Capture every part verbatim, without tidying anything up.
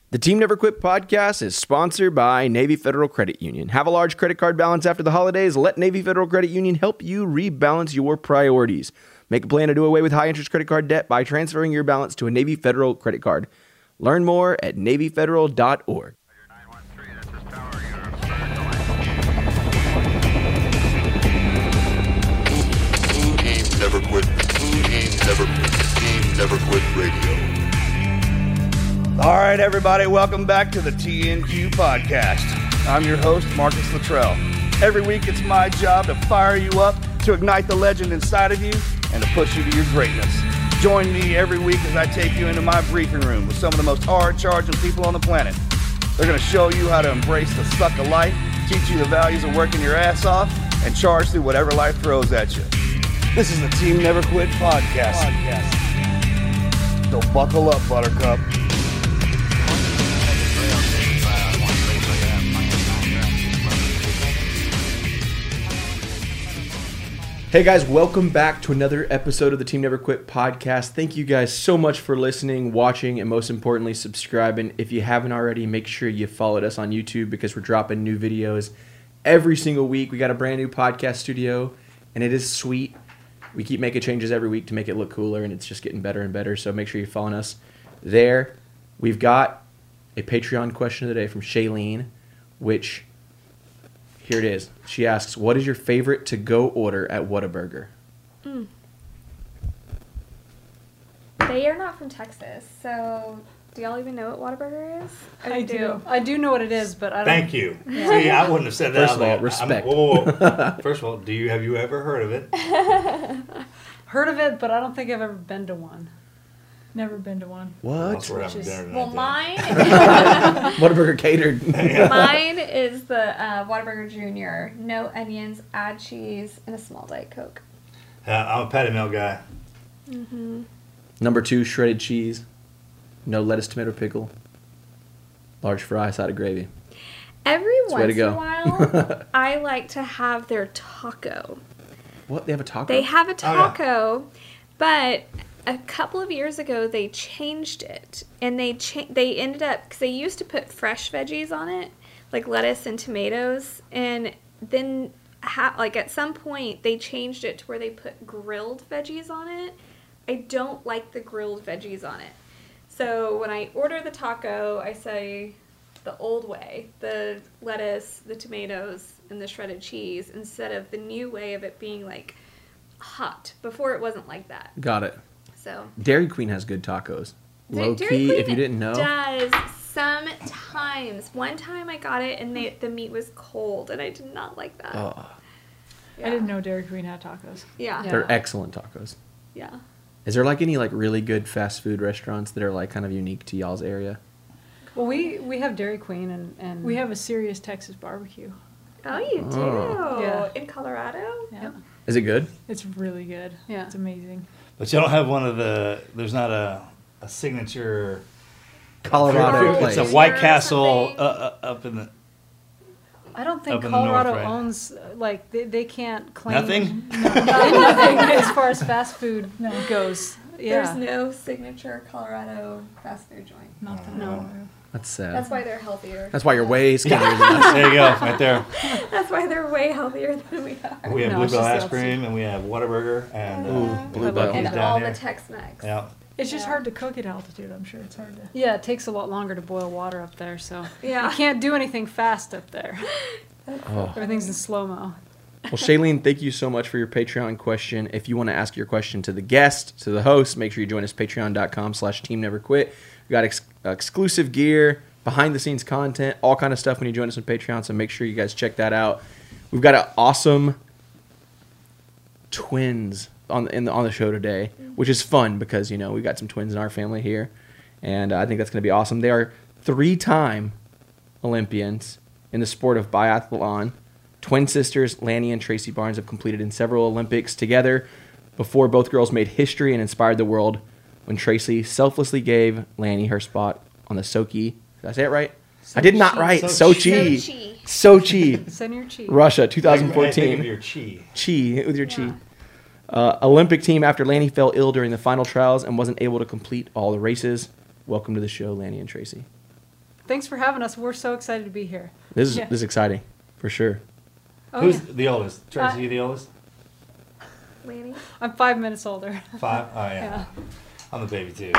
The Team Never Quit podcast is sponsored by Navy Federal Credit Union. Have a large credit card balance after the holidays? Let Navy Federal Credit Union help you rebalance your priorities. Make a plan to do away with high-interest credit card debt by transferring your balance to a Navy Federal credit card. Learn more at navy federal dot org. Team Never Quit. Team Never Quit. Team Never Quit Radio. All right, everybody, welcome back to the T N Q podcast. I'm your host, Marcus Luttrell. Every week, it's my job to fire you up, to ignite the legend inside of you, and to push you to your greatness. Join me every week as I take you into my briefing room with some of the most hard-charging people on the planet. They're going to show you how to embrace the suck of life, teach you the values of working your ass off, and charge through whatever life throws at you. This is the Team Never Quit podcast. podcast. So buckle up, Buttercup. Hey guys, welcome back to another episode of the Team Never Quit podcast. Thank you guys so much for listening, watching, and most importantly, subscribing. If you haven't already, make sure you followed us on YouTube because we're dropping new videos every single week. We got a brand new podcast studio, and it is sweet. We keep making changes every week to make it look cooler, and it's just getting better and better, so make sure you're following us there. We've got a Patreon question of the day from Shailene, which... here it is. She asks, what is your favorite to-go order at Whataburger? Mm. They are not from Texas, so do y'all even know what Whataburger is? I, I do. do. I do know what it is, but I don't... Thank you. Yeah. See, I wouldn't have said that. First of all, like, respect. Whoa, whoa, whoa. First of all, do you have you ever heard of it? Heard of it, but I don't think I've ever been to one. Never been to one. What? Well, is, well mine... Whataburger catered. Mine is the uh, Whataburger Junior. No onions, add cheese, and a small Diet Coke. Uh, I'm a patty melt guy. Mm-hmm. Number two, shredded cheese. No lettuce, tomato, pickle. Large fry, side of gravy. Every That's once in a while, I like to have their taco. What? They have a taco? They have a taco, oh, yeah. but... a couple of years ago, they changed it, and they cha- they ended up, because they used to put fresh veggies on it, like lettuce and tomatoes, and then, ha- like, at some point, they changed it to where they put grilled veggies on it. I don't like the grilled veggies on it. So when I order the taco, I say the old way, the lettuce, the tomatoes, and the shredded cheese, instead of the new way of it being, like, hot. Before, it wasn't like that. Got it. So Dairy Queen has good tacos. Low Dairy key, Queen if you didn't know. does sometimes. One time I got it and they, the meat was cold and I did not like that. Oh. Yeah. I didn't know Dairy Queen had tacos. Yeah. Yeah. They're excellent tacos. Yeah. Is there like any like really good fast food restaurants that are like kind of unique to y'all's area? Well, we, we have Dairy Queen and, and we have a serious Texas barbecue. Oh, you do? Oh. Yeah. In Colorado? yeah, Yep. Is it good? It's really good. Yeah. It's amazing. But you don't have one of the. There's not a a signature. Colorado It's place. a White Or Castle something. uh, uh, up in the. I don't think Up in the north, Colorado right? owns, uh, like, they, they can't claim... Nothing? No, nothing as far as fast food goes. Yeah. There's no signature Colorado fast food joint. Not that No. no. That's sad. That's why they're healthier. That's why you're way skinnier than us. There you go, right there. That's why they're way healthier than we are. We have No, it's Bluebell just ice the cream and we have Whataburger and uh, Ooh, Bluebell. And down all here. the Tex-Mex. Yeah. It's just Yeah. hard to cook at altitude. I'm sure it's hard to. Yeah, it takes a lot longer to boil water up there, so... Yeah. You can't do anything fast up there. Oh. Everything's in slow-mo. Well, Shailene, thank you so much for your Patreon question. If you want to ask your question to the guest, to the host, make sure you join us, patreon.com slash team never quit. We got ex- exclusive gear, behind-the-scenes content, all kind of stuff when you join us on Patreon, so make sure you guys check that out. We've got an awesome twins on the, in the, on the show today, which is fun because, you know, we've got some twins in our family here, and uh, I think that's going to be awesome. They are three-time Olympians in the sport of biathlon. Twin sisters Lanny and Tracy Barnes have completed in several Olympics together before both girls made history and inspired the world when Tracy selflessly gave Lanny her spot on the Sochi. Did I say it right? I did not right. Sochi. Sochi. Sochi. Send your cheese. Russia, twenty Think of fourteen. your chi. Chi, with your chi. Yeah. Uh, Olympic team after Lanny fell ill during the final trials and wasn't able to complete all the races. Welcome to the show, Lanny and Tracy. thanks for having us. We're so excited to be here. This is Yeah. this is exciting for sure. Oh, Who's yeah. the oldest? Tracy, Uh, you the oldest? Lanny? I'm five minutes older. Five? Oh, yeah. Yeah. I'm the baby, too.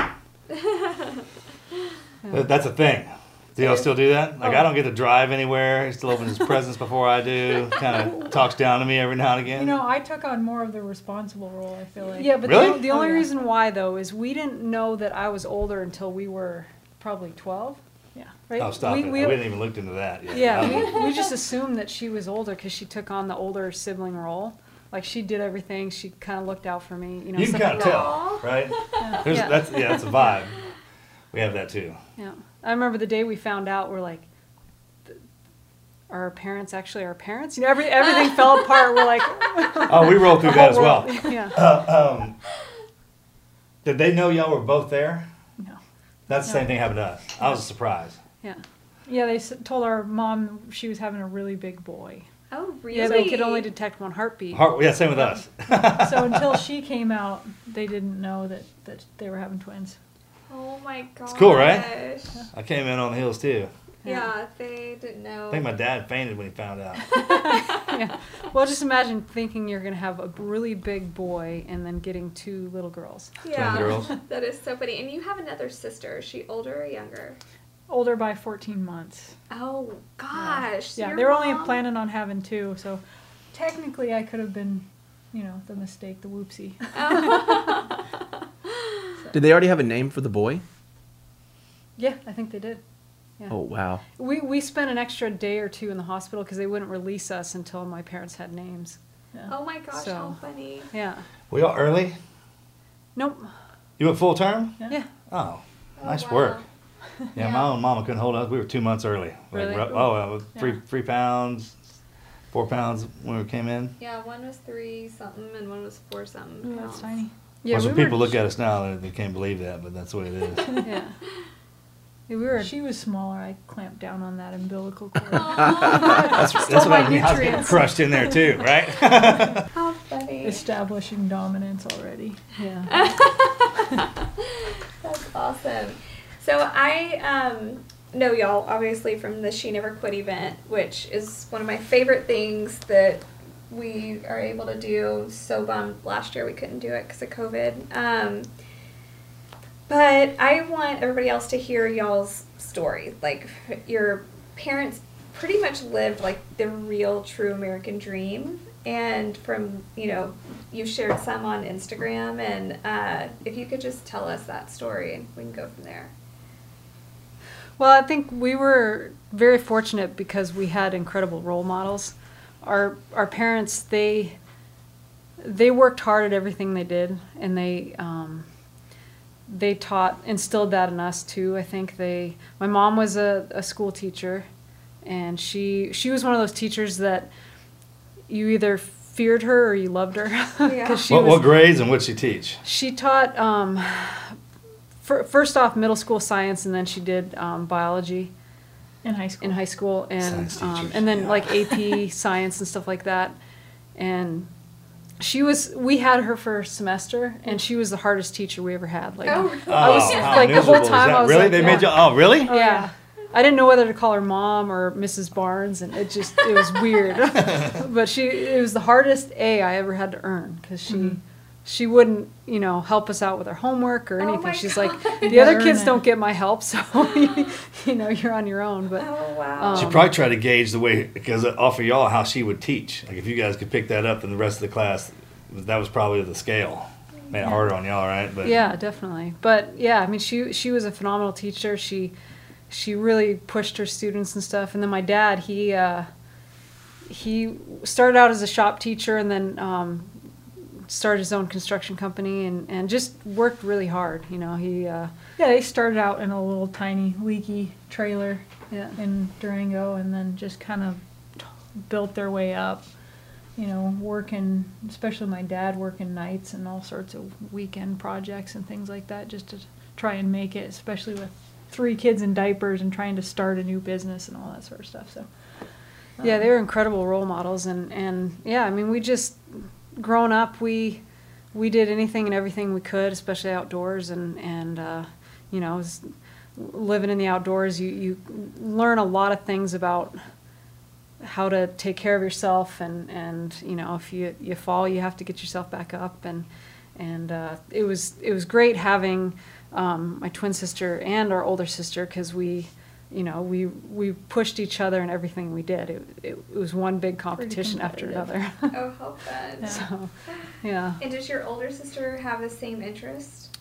That- That's a thing. Do y'all still do that? Like, Oh. I don't get to drive anywhere. He still opens his presents before I do. Kind of talks down to me every now and again. You know, I took on more of the responsible role, I feel like. Yeah, but Really? the, the Oh, only yeah. reason why, though, is we didn't know that I was older until we were probably twelve. Yeah. Right? Oh, stop we, it. We, We hadn't even looked into that yet. yeah, I- we, we just assumed that she was older because she took on the older sibling role. Like, she did everything. She kind of looked out for me. You know, You can stuff kind of like tell, right? There's, Yeah. That's, yeah, that's a vibe. We have that, too. that. Yeah. I remember the day we found out, we're like, th- are our parents actually our parents? You know, every, everything fell apart. We're like, Oh, we rolled through that as well. yeah. Uh, um, did they know y'all were both there? No. That's the No. same thing happened to us. I was surprised. Yeah. Yeah, they s- told our mom she was having a really big boy. Oh, really? Yeah, they could only detect one heartbeat. Heart, yeah, same with us. So until she came out, they didn't know that, that they were having twins. Oh my gosh. It's cool, right? I came in on the heels, too. Yeah, they didn't know. I think my dad fainted when he found out. Yeah. Well, just imagine thinking you're going to have a really big boy and then getting two little girls. yeah, girls. that is so funny. And you have another sister. Is she older or younger? Older by fourteen months. Oh gosh. so Yeah, your they were only mom- planning on having two, so technically I could have been, you know, the mistake, the whoopsie. Did they already have a name for the boy? Yeah, I think they did. Yeah. Oh wow. We, we spent an extra day or two in the hospital because they wouldn't release us until my parents had names. Yeah. Oh my gosh, So- how funny. Yeah. Were y'all early? Nope. You went full term? Yeah. Yeah. Oh, Oh, nice wow. work. Yeah, Yeah. my own mama couldn't hold us. We were two months early. Like, Really? ru- oh, uh, three Yeah. three pounds, four pounds when we came in. Yeah, one was three something and one was four something. Ooh, that's pounds. tiny. Yeah, Well, we some were, people look at us now, they, they can't believe that, but that's the way it is. Yeah. Yeah, we were. She was smaller. I clamped down on that umbilical cord. That's, that's what my I mean. I was getting nutrients. crushed in there too, right? How funny. Establishing dominance already. Yeah. That's awesome. So I um, know y'all obviously from the She Never Quit event, which is one of my favorite things that we are able to do. So bummed last year we couldn't do it because of COVID. Um, but I want everybody else to hear y'all's story. Like your parents pretty much lived like the real true American dream. And from, you know, you shared some on Instagram, and uh, if you could just tell us that story, and we can go from there. Well, I think we were very fortunate because we had incredible role models. Our our parents, they they worked hard at everything they did, and they um, they taught instilled that in us too. I think they. My mom was a, a school teacher, and she she was one of those teachers that you either feared her or you loved her. 'Cause Yeah. she what, was, what grades and what'd she teach? she taught um, fir- first off middle school science, and then she did um, biology In high school. in high school, and Science um, teachers, and then yeah. like A P science and stuff like that. And she was we had her for a semester, and she was the hardest teacher we ever had. Like Oh, I was Oh, how like the whole miserable is time that? I was really? like, they yeah. made you? Oh, really? Oh, yeah. I didn't know whether to call her mom or Missus Barnes, and it just it was weird. But she it was the hardest A I ever had to earn because she Mhm. she wouldn't you know help us out with our homework or Oh anything. my She's God. like the You other gotta kids earn don't it. get my help, so you know you're on your own. But Oh wow. She Um, probably tried to gauge the way, because off of y'all, how she would teach. Like if you guys could pick that up, then the rest of the class, that was probably the scale. Made it harder on y'all, right? But yeah, definitely. But yeah, I mean, she she was a phenomenal teacher. She she really pushed her students and stuff. And then my dad, he uh, he started out as a shop teacher and then um, started his own construction company and, and just worked really hard. You know, he uh, Yeah, they started out in a little tiny leaky trailer yeah in Durango and then just kind of t- built their way up. You know, working, especially my dad working nights and all sorts of weekend projects and things like that just to try and make it, especially with three kids in diapers and trying to start a new business and all that sort of stuff. So, yeah, um, they were incredible role models. And, and yeah, I mean, we just growing up, we we did anything and everything we could, especially outdoors. And and uh, you know, it was, living in the outdoors, you, you learn a lot of things about how to take care of yourself, and, and you know, if you, you fall, you have to get yourself back up. And and uh, it was it was great having um, my twin sister and our older sister, because we, you know, we we pushed each other in everything we did. It, it, it was one big competition after another. Oh, how fun. So, yeah. And does your older sister have the same interest?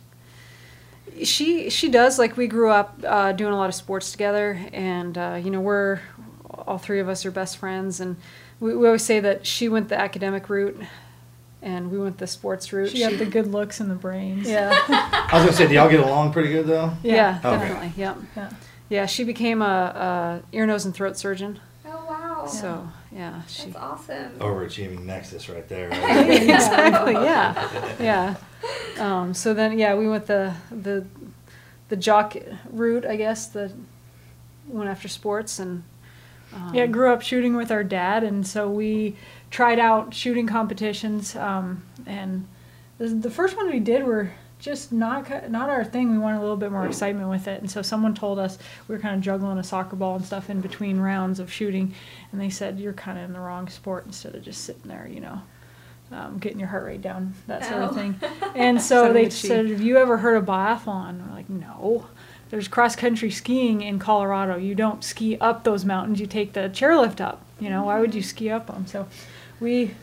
She she does. Like, we grew up uh, doing a lot of sports together, and uh, you know, we're all three of us are best friends, and we, we always say that she went the academic route, and we went the sports route. She got the good looks and the brains. Yeah. I was gonna say, do y'all get along pretty good though? Yeah, Okay. definitely. Yep. Yeah. Yeah, she became a, a ear, nose, and throat surgeon. Oh, wow. So yeah, she That's awesome. Overachieving nexus right there. Right? exactly. Yeah, yeah. Um, so then, yeah, we went the the the jock route, I guess. The went after sports, and um, Yeah, grew up shooting with our dad, and so we tried out shooting competitions. Um, and the, the first one we did were just not ki- not our thing. We wanted a little bit more excitement with it, and so someone told us we were kind of juggling a soccer ball and stuff in between rounds of shooting, and they said, "You're kind of in the wrong sport instead of just sitting there, you know." Um, getting your heart rate down, that sort of Oh. thing. And so Setting they the cheat. said, have you ever heard of biathlon? We're like, no. There's cross-country skiing in Colorado. You don't ski up those mountains. You take the chairlift up. You know, why would you ski up them? So we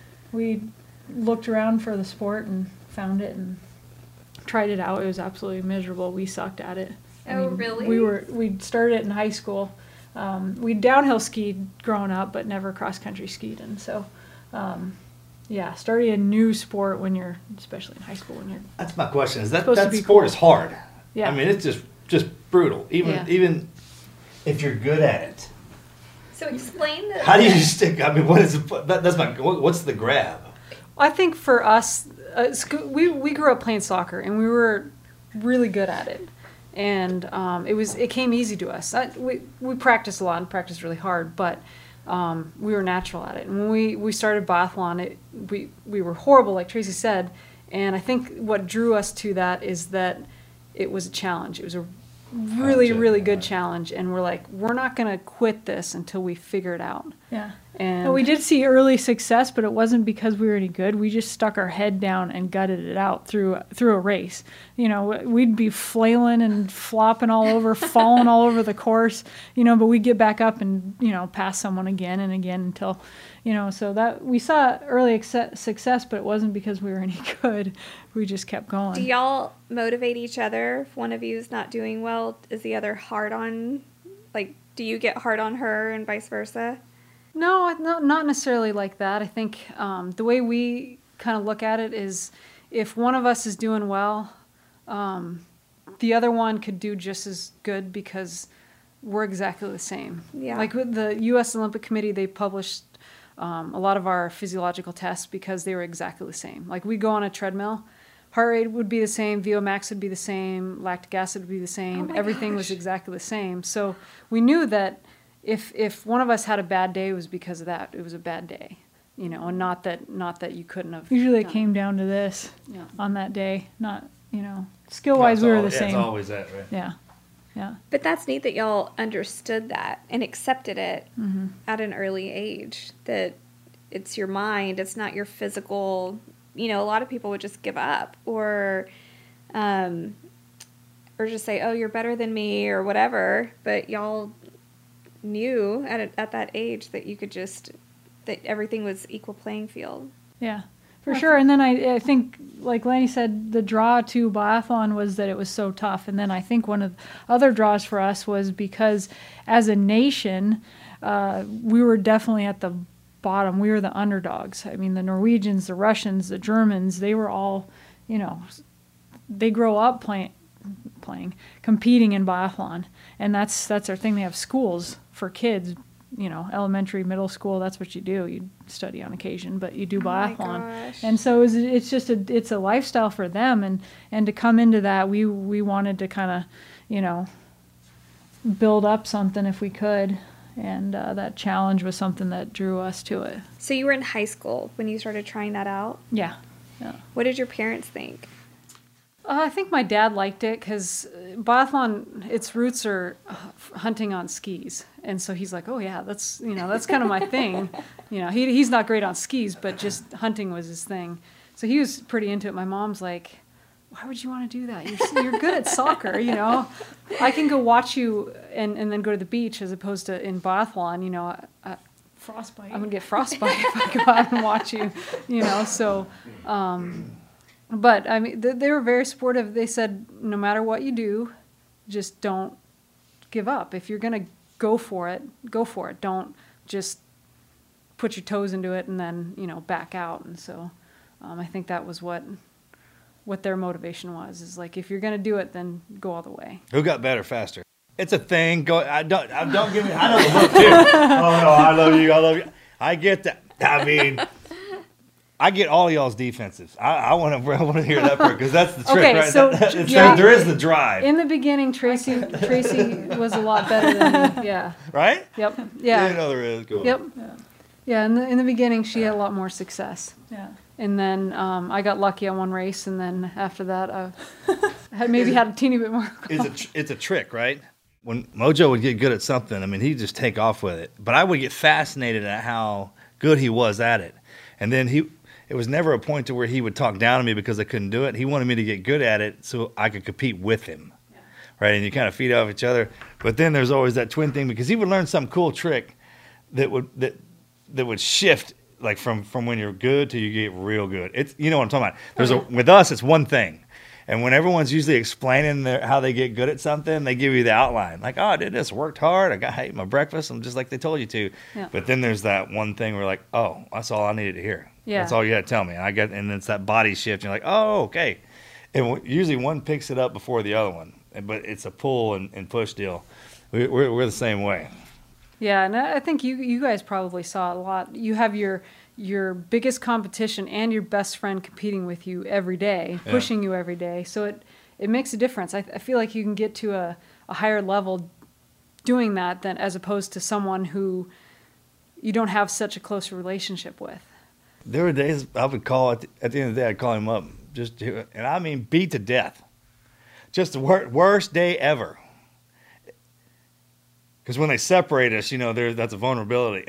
we looked around for the sport and found it and tried it out. It was absolutely miserable. We sucked at it. Oh, really? We were we started it in high school. Um, we downhill skied growing up, but never cross-country skied. And so... Um, Yeah, starting a new sport when you're, especially in high school, when you're. That's my question. Is that Supposed to that be sport cool. is hard? Yeah. I mean, it's just just brutal. Even Yeah. even if you're good at it, So explain the. how do you stick? I mean, what is it? That, that's my. what- What's the grab? I think for us, uh, sc- we we grew up playing soccer, and we were really good at it, and um, it was it came easy to us. I, we we practiced a lot and practiced really hard, but um, we were natural at it. And when we, we started biathlon, it, we we were horrible, like Tracy said. And I think what drew us to that is that it was a challenge. It was a really Gotcha. really good Right. challenge, and we're like, we're not going to quit this until we figure it out. Yeah. And And we did see early success, but it wasn't because we were any good. We just stuck our head down and gutted it out through through a race. You know, we'd be flailing and flopping all over, falling all over the course, you know, but we'd get back up and, you know, pass someone again and again until, you know, so that we saw early acce- success, but it wasn't because we were any good. We just kept going. Do y'all motivate each other? If one of you is not doing well, is the other hard on? Like, do you get hard on her and vice versa? No, I- no, not necessarily like that. I think um, the way we kind of look at it is, if one of us is doing well, um, the other one could do just as good because we're exactly the same. Yeah. Like with the U S Olympic Committee, they published um, a lot of our physiological tests because they were exactly the same. Like, we go on a treadmill, heart rate would be the same, V O max would be the same, lactic acid would be the same. Oh my Everything was gosh. exactly the same. So we knew that if if one of us had a bad day, it was because of that. It was a bad day, you know, and not that not that you couldn't have. Usually it done came down to this Yeah. on that day, not, you know, skill-wise we were the yeah, same. It's always that, right? Yeah. Yeah. But that's neat that y'all understood that and accepted it Mm-hmm. at an early age. That it's your mind, it's not your physical. You know, a lot of people would just give up or, um, or just say, "Oh, you're better than me" or whatever. But y'all knew at a, at that age that you could just that everything was equal playing field. Yeah, for sure. And then I, I think, like Lanny said, the draw to biathlon was that it was so tough. And then I think one of the other draws for us was because as a nation, uh, we were definitely at the bottom. We were the underdogs. I mean, the Norwegians, the Russians, the Germans, they were all, you know, they grow up playing, playing, competing in biathlon. And that's, that's our thing. They have schools for kids, you know, elementary, middle school. That's what you do. You study on occasion, but you do my biathlon. gosh. And so it's, it's just a, it's a lifestyle for them. And, and to come into that, we, we wanted to kind of, you know, build up something if we could. And uh, that challenge was something that drew us to it. So you were in high school when you started trying that out. Yeah. Yeah. What did your parents think? Uh, I think my dad liked it because biathlon, its roots are uh, hunting on skis, and so he's like, "Oh yeah, that's you know that's kind of my thing." You know, he he's not great on skis, but just hunting was his thing. So he was pretty into it. My mom's like, "Why would you want to do that? You're you're good at soccer, you know. I can go watch you and, and then go to the beach as opposed to in biathlon, you know." I, Frostbite. I'm gonna get frostbite if I go out and watch you, you know. So, um, but I mean, they, they were very supportive. They said, no matter what you do, just don't give up. If you're gonna go for it, go for it. Don't just put your toes into it and then you know back out. And so, um, I think that was what what their motivation was. Is like if you're gonna do it, then go all the way. Who got better faster? It's a thing. Go. I don't. I don't give me. I know the book too. Oh no! I love you. I love you. I get that. I mean, I get all y'all's defenses. I, I want to. I want to hear that part because that's the trick, Okay, right? so, That- it's- yeah. there is the drive, In the beginning, Tracy Tracy was a lot better than me. Yeah. right? Yep. Yeah, Yeah. no, there is. Go on. Yep. Yeah. Yeah. In the in the beginning, she had a lot more success. Yeah. And then um, I got lucky on one race, and then after that, I had maybe had a teeny bit more. It's a tr- it's a trick, right? When Mojo would get good at something, I mean, he'd just take off with it. But I would get fascinated at how good he was at it. And then he, it was never a point to where he would talk down to me because I couldn't do it. He wanted me to get good at it so I could compete with him, yeah. Right? And you kind of feed off each other. But then there's always that twin thing because he would learn some cool trick that would that that would shift like from from when you're good to you get real good. It's you know what I'm talking about. There's a with us, it's one thing. And when everyone's usually explaining their, how they get good at something, they give you the outline. Like, oh, I did this, worked hard, I got I ate my breakfast, I'm just like they told you to. Yeah. But then there's that one thing where like, oh, that's all I needed to hear. Yeah. That's all you got to tell me. And I get, and it's that body shift. And you're like, oh, okay. And w- usually one picks it up before the other one, but it's a pull and, and push deal. We, we're we're the same way. Yeah, and I think you you guys probably saw it a lot. You have your your biggest competition and your best friend competing with you every day, Yeah. pushing you every day. So it, it makes a difference. I, I feel like you can get to a, a higher level doing that than as opposed to someone who you don't have such a close relationship with. There were days I would call at the, at the end of the day, I'd call him up just to, and I mean beat to death. Just the wor- worst day ever. Because when they separate us, you know, there that's a vulnerability.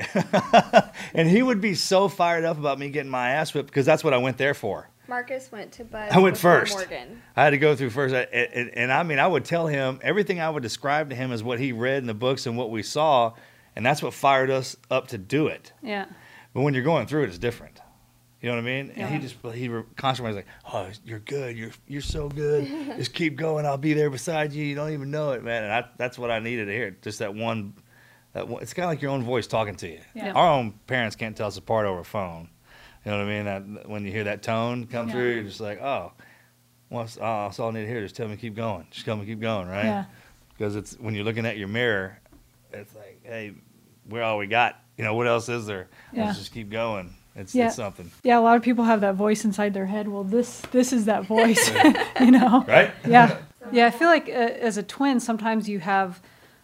And he would be so fired up about me getting my ass whipped because that's what I went there for. Marcus went to Bud. I went before first. Morgan. I had to go through first. I- And, and I mean, I would tell him everything I would describe to him is what he read in the books and what we saw. And that's what fired us up to do it. Yeah. But when you're going through it, it's different. You know what I mean? And he Yeah. just, he re- constantly was like, oh, you're good. You're you're so good. Just keep going. I'll be there beside you. You don't even know it, man. And I, that's what I needed to hear. Just that one. That one, it's kind of like your own voice talking to you. Yeah. Our own parents can't tell us apart over a phone. You know what I mean? That when you hear that tone come Yeah. through, you're just like, oh, well, that's, oh, that's all I need to hear. Just tell me keep going. Just tell me keep going, right? Yeah. Because it's when you're looking at your mirror, it's like, hey, we're all we got. You know, what else is there? Yeah. Let's just keep going. It's, Yeah. it's something. Yeah, a lot of people have that voice inside their head. Well, this this is that voice, you know. Right? Yeah. Yeah, I feel like uh, as a twin, sometimes you have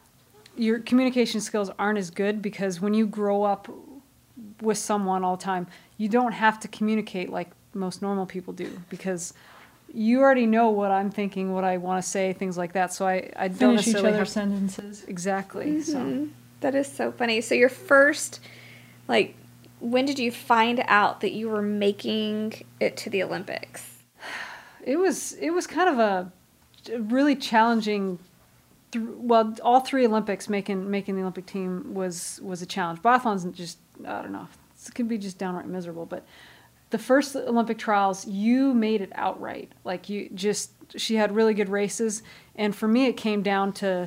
your communication skills aren't as good because when you grow up with someone all the time, you don't have to communicate like most normal people do because you already know what I'm thinking, what I want to say, things like that. So I, I don't Finish each necessarily have other's sentences. exactly. So Mhm. That is so funny. So your first, like, when did you find out that you were making it to the Olympics? it was it was kind of a really challenging. Th- well, all three Olympics making making the Olympic team was was a challenge. Biathlon's just I don't know. It can be just downright miserable. But the first Olympic trials, you made it outright. Like you just she had really good races, and for me, it came down to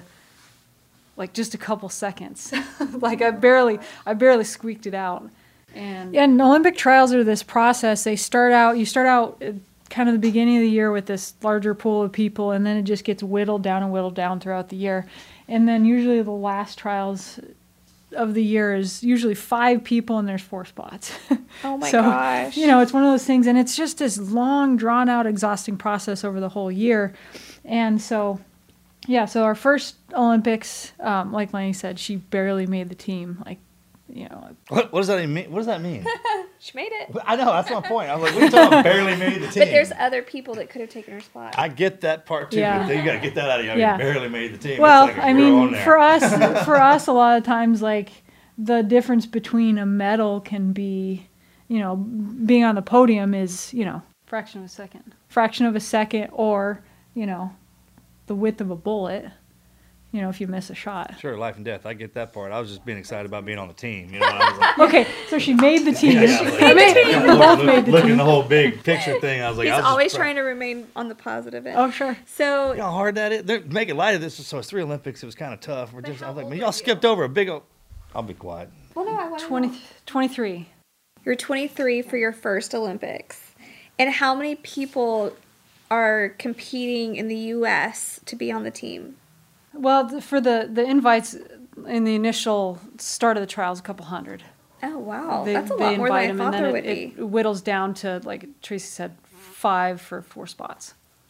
like just a couple seconds. Like I barely I barely squeaked it out. And Yeah, and Olympic trials are this process. They start out, you start out at kind of the beginning of the year with this larger pool of people, and then it just gets whittled down and whittled down throughout the year. And then usually the last trials of the year is usually five people and there's four spots. Oh my so, gosh. You know, it's one of those things, and it's just this long, drawn out, exhausting process over the whole year. And so, yeah, so our first Olympics, um, like Lenny said, she barely made the team. Like, you know, What, what does that even mean? What does that mean? She made it. I know, that's my point. I was like, what are you talking about? Barely made the team. But there's other people that could have taken her spot. I get that part too. Yeah. But then you got to get that out of you. I mean, Yeah. barely made the team. well, it's like a I girl on mean, there. for us, for us, a lot of times, like the difference between a medal can be, you know, being on the podium is, you know, fraction of a second, fraction of a second, or you know, the width of a bullet. You know, if you miss a shot. Sure, life and death. I get that part. I was just being excited about being on the team. You know, I was like, Okay, so she made the team. yeah, I was like, I made- yeah, we look- both look- made the looking team. the whole big picture thing. I was like, He's I was just always proud. trying to remain on the positive end. Oh, sure. So You know how hard that is? They're making light of this. So it's three Olympics. It was kind of tough. We're But just, I how was like, old man, are y'all you? skipped over a big old. I'll be quiet. well, no, I want to twenty, twenty-three. You're twenty-three for your first Olympics. And how many people are competing in the U S to be on the team? Well, th- for the, the invites in the initial start of the trials, a couple hundred. Oh, wow. They, That's a they lot more than I invite 'em, thought and there then would it, be. it whittles down to, like Tracy said, five for four spots.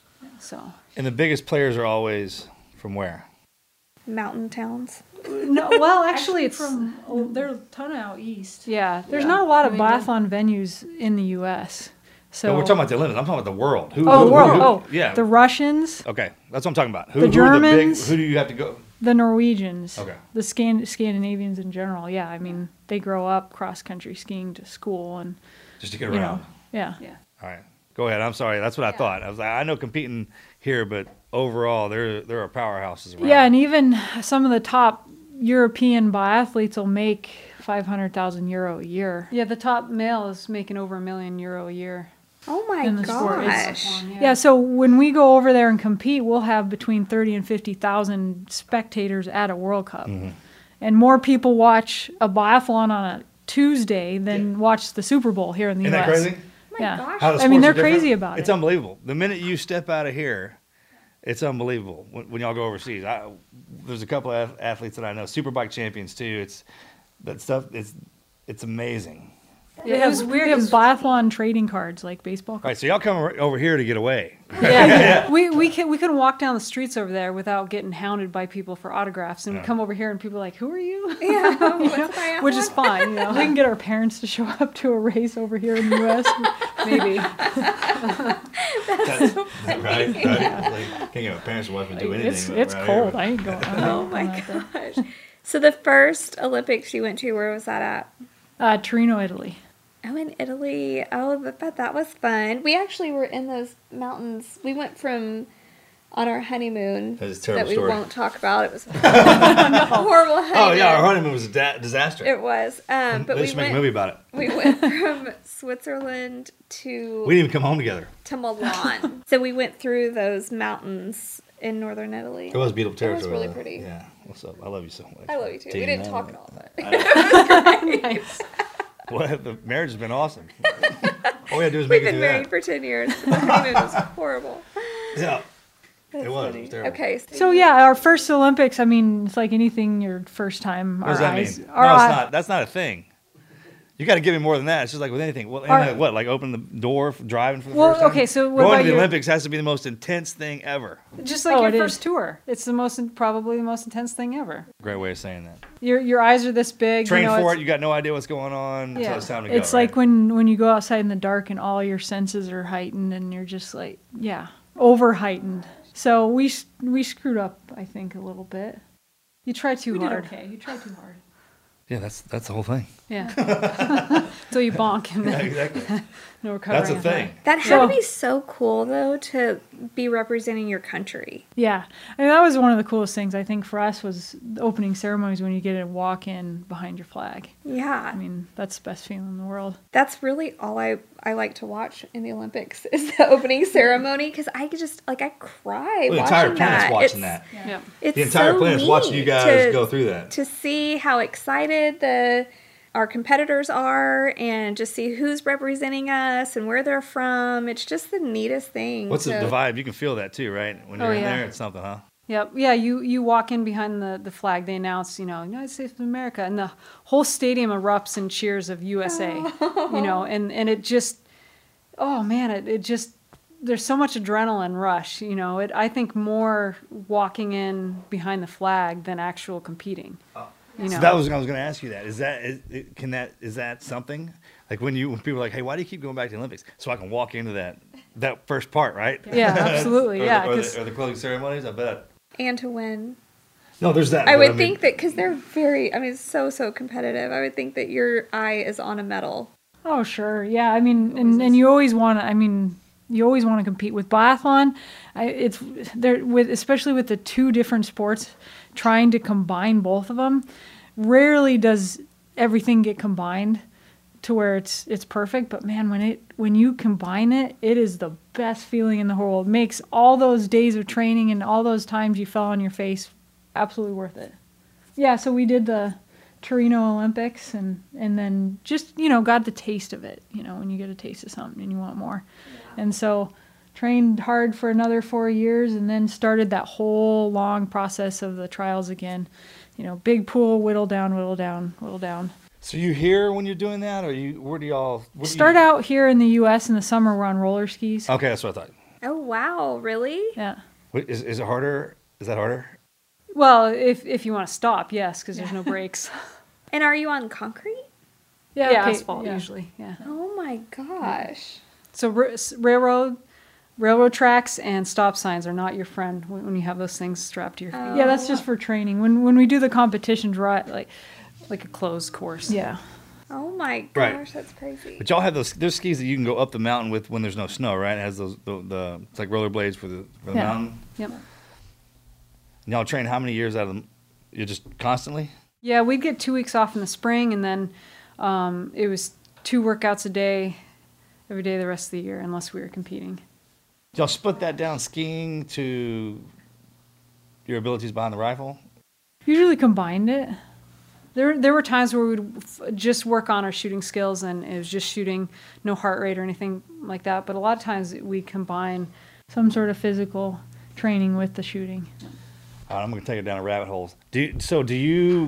So And the biggest players are always from where? Mountain towns. no, well, actually, it's from oh, they're a ton out east. yeah. There's Yeah. not a lot of I mean, the- biathlon venues in the U S. So No, we're talking about the Olympics. I'm talking about the world. Who, oh, who- the world. who- Oh, yeah. the Russians, Okay, that's what I'm talking about. Who, The who are the big? Germans. Who do you have to go? the Norwegians, Okay. the Scan- Scandinavians in general. Yeah, I mean, they grow up cross country skiing to school, and Just to get you around. know, yeah. Yeah. All right, go ahead. I'm sorry. That's what I thought. I was like, I know competing here, but overall, there there are powerhouses around. Yeah, and even some of the top European biathletes will make five hundred thousand euro a year. Yeah, the top male is making over a million euro a year. Oh my In the sport, it's- gosh. Yeah. so when we go over there and compete, we'll have between thirty and fifty thousand spectators at a World Cup. Mm-hmm. And more people watch a biathlon on a Tuesday than watch the Super Bowl here in the Isn't U S. that crazy? Oh my Yeah. gosh. How the I mean, sports they're are different. crazy about It's it. unbelievable. The minute you step out of here, it's unbelievable when, when y'all go overseas. I, there's a couple of athletes that I know, superbike champions too. It's that stuff. It's it's amazing. Yeah, it was weird. We have biathlon trading cards like baseball All cards. right, so y'all come over- over here to get away. Yeah, we we can we can walk down the streets over there without getting hounded by people for autographs, and Yeah. we come over here and people are like, "Who are you?" Yeah, You know, what's my which is fine. You know, we can get our parents to show up to a race over here in the U S Maybe. That's right, right. Like, can't get my parents to watch me do anything. It's but it's right cold. here. I ain't going. I'm Oh not my going out there. gosh. So the first Olympics you went to, where was that at? Uh, Torino, Italy. Oh, in Italy. Oh, I bet that was fun. We actually were in those mountains. We went from on our honeymoon That is a terrible that we story. won't talk about. It was a horrible honeymoon. Oh yeah, our honeymoon was a da- disaster. It was. Um, but they we should make went, a movie about it. we went from Switzerland to We didn't even come home together. to Milan. So we went through those mountains in northern Italy. It was beautiful It was territory. really though. pretty. Yeah. What's up? I love you so much. I love you too. We Team, didn't man. talk at all, but Nice. Well, the marriage has been awesome. All we had to do was we've make it been through married that. for ten years. The honeymoon was horrible. Yeah. That's It was. It funny. was terrible. Okay. So yeah, our first Olympics. I mean, it's like anything. Your first time. What does our that eyes, mean? No, Our it's eye- not. That's not a thing. You got to give me more than that. It's just like with anything. Well, Our- and, uh, what? Like open the door for driving for the Well, first time? okay, so what going about to the your- Olympics has to be the most intense thing ever. Just like Oh, your it first is. tour. It's the most, probably the most intense thing ever. Great way of saying that. Your your eyes are this big. Train you know, for it's- it. You got no idea what's going on. Yeah. So it's time to go. It's like right? when when you go outside in the dark and all your senses are heightened and you're just like, yeah, over heightened. So we s- we screwed up, I think, a little bit. You try too You did hard. okay. You tried too hard. Yeah, that's that's the whole thing. Yeah. So you bonk and Yeah, then exactly. no recovering. That's the after thing. that. That had So- to be so cool, though, to be representing your country. Yeah, I mean that was one of the coolest things I think for us was the opening ceremonies when you get to walk in behind your flag. Yeah, I mean that's the best feeling in the world. that's really all I, I like to watch in the Olympics is the opening ceremony because I could just like I cry Well, the watching entire planet's that. watching it's, that. Yeah. It's The entire so planet's watching you neat guys to- go through that. to see how excited the our competitors are and just see who's representing us and where they're from. It's just the neatest thing. What's the, to- the vibe? You can feel that too, right? When you're Oh, in yeah. there, it's something, huh? Yep. Yeah, you, you walk in behind the, the flag, they announce, you know, United States of America, and the whole stadium erupts in cheers of U S A, you know, and, and it just, oh man, it, it just, there's so much adrenaline rush, you know, it, I think more walking in behind the flag than actual competing. You know, So that was I was going to ask you that. Is that is, it, can that is that something like when you when people are like, hey, why do you keep going back to the Olympics? So I can walk into that that first part, right? Yeah, absolutely. or, Yeah, the, or, 'cause- the, or the closing ceremonies. I bet. And to win. No, there's that. I but would mean- think that because they're very, I mean, it's so, so competitive. I would think that your eye is on a medal. Oh, sure. Yeah. I mean, and, and you always want to, I mean, you always want to compete with biathlon. I, it's there with, especially with the two different sports, trying to combine both of them. Rarely does everything get combined to where it's, it's perfect. But man, when it, when you combine it, it is the best feeling in the whole world. It makes all those days of training and all those times you fell on your face absolutely worth it. Yeah. So we did the Torino Olympics and, and then just, you know, got the taste of it, you know, when you get a taste of something and you want more. Yeah. And so trained hard for another four years and then started that whole long process of the trials again. You know, big pool, whittle down, whittle down, whittle down. So you here when you're doing that, or you where do y'all where do Start you, out here in the U S in the summer. We're on roller skis. Okay, that's what I thought. Oh, wow. Really? Yeah. Wait, is is it harder? Is that harder? Well, if if you want to stop, yes, because there's no brakes. And are you on concrete? Yeah, Yeah, pa- asphalt yeah. usually. Yeah. Oh, my gosh. So r- s- railroad, railroad tracks and stop signs are not your friend when, when you have those things strapped to your feet. Oh. Yeah, that's just for training. When when we do the competitions, right? Like, Like a closed course. yeah. Oh, my gosh. Right. That's crazy. But y'all have those there's skis that you can go up the mountain with when there's no snow, right? It has those the, the it's like rollerblades for the for the Yeah. mountain. Yep. And y'all train how many years out of them? You're just constantly? Yeah, we'd get two weeks off in the spring, and then um, it was two workouts a day, every day the rest of the year, unless we were competing. Y'all split that down skiing to your abilities behind the rifle? Usually combined it. There, there were times where we would f- just work on our shooting skills, and it was just shooting, no heart rate or anything like that. But a lot of times we combine. Some sort of physical training with the shooting. All right, I'm going to take it down a rabbit hole. Do you, so do you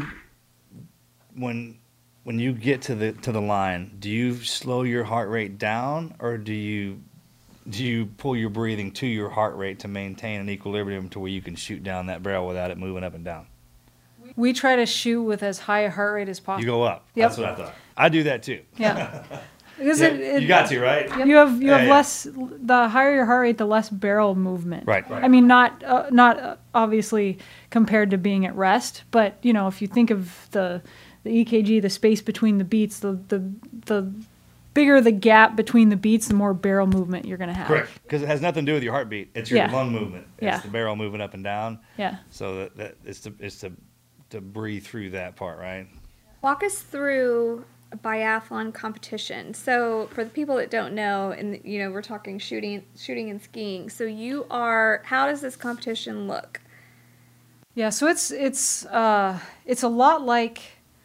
when when you get to the to the line, do you slow your heart rate down, or do you do you pull your breathing to your heart rate to maintain an equilibrium to where you can shoot down that barrel without it moving up and down? We try to shoot with as high a heart rate as You possible. go up. Yep. That's what I thought. I do that too. Yeah. Because Yeah, it, it, you got to, right? You have you Yeah, have yeah. less. The higher your heart rate, the less barrel movement. Right, right. I mean, not uh, not uh, obviously compared to being at rest, but you know, if you think of the the E K G, the space between the beats, the the the bigger the gap between the beats, the more barrel movement you're going to have. Correct. Because it has nothing to do with your heartbeat. It's your Yeah. lung movement. It's Yeah. the barrel moving up and down. Yeah. So that, that it's to it's to to breathe through that part, right? Walk us through a biathlon competition. So for the people that don't know, and you know, we're talking shooting, shooting and skiing. So you are. How does this competition look? yeah, so it's it's uh, it's a lot like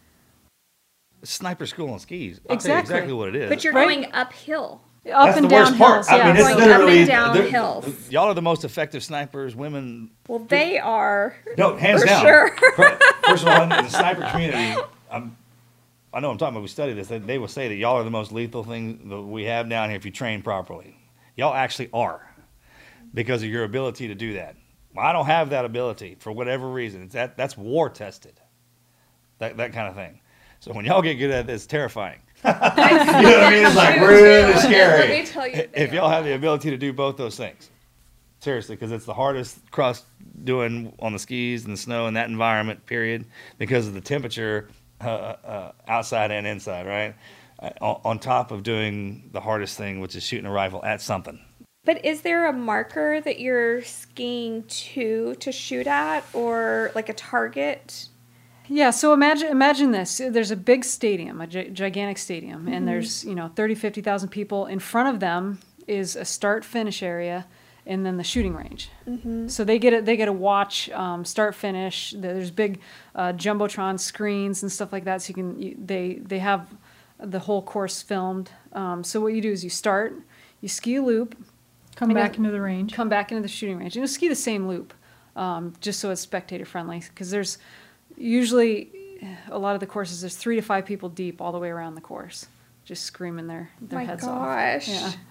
Sniper school on skis. I'll tell you Exactly. exactly what it is. But you're Right. going uphill. up That's and the down worst part. hills. I Yeah, mean, it's Going up literally and down they're- hills. Y'all are the most effective snipers, women. Well, they are. No, hands For down. sure. First of all, in the sniper community, I'm, I know I'm talking about. We study this. They, they will say that y'all are the most lethal thing that we have down here if you train properly. Y'all actually are, because of your ability to do that. Well, I don't have that ability for whatever reason. It's that that's war tested. That that kind of thing. So when y'all get good at it, it's terrifying. You know what I mean? It's like really scary. Let me tell you. If y'all have the ability to do both those things. Seriously, because it's the hardest cross doing on the skis and the snow in that environment, period, because of the temperature uh, uh, outside and inside, right? Uh, on, on top of doing the hardest thing, which is shooting a rifle at something. But is there a marker that you're skiing to to shoot at, or like a target? Yeah, so imagine imagine this. There's a big stadium, a gi- gigantic stadium, and there's, you know, thirty, fifty thousand people. In front of them is a start-finish area and then the shooting range. So they get a, they get to watch um, start-finish. There's big uh, Jumbotron screens and stuff like that, so you can you, they they have the whole course filmed. Um, so what you do is you start, you ski a loop, Come I know- back into the range. come back into the shooting range, and you ski the same loop, um, just so it's spectator friendly. Because there's usually a lot of the courses, there's three to five people deep all the way around the course, just screaming their their My heads gosh. off. Yeah.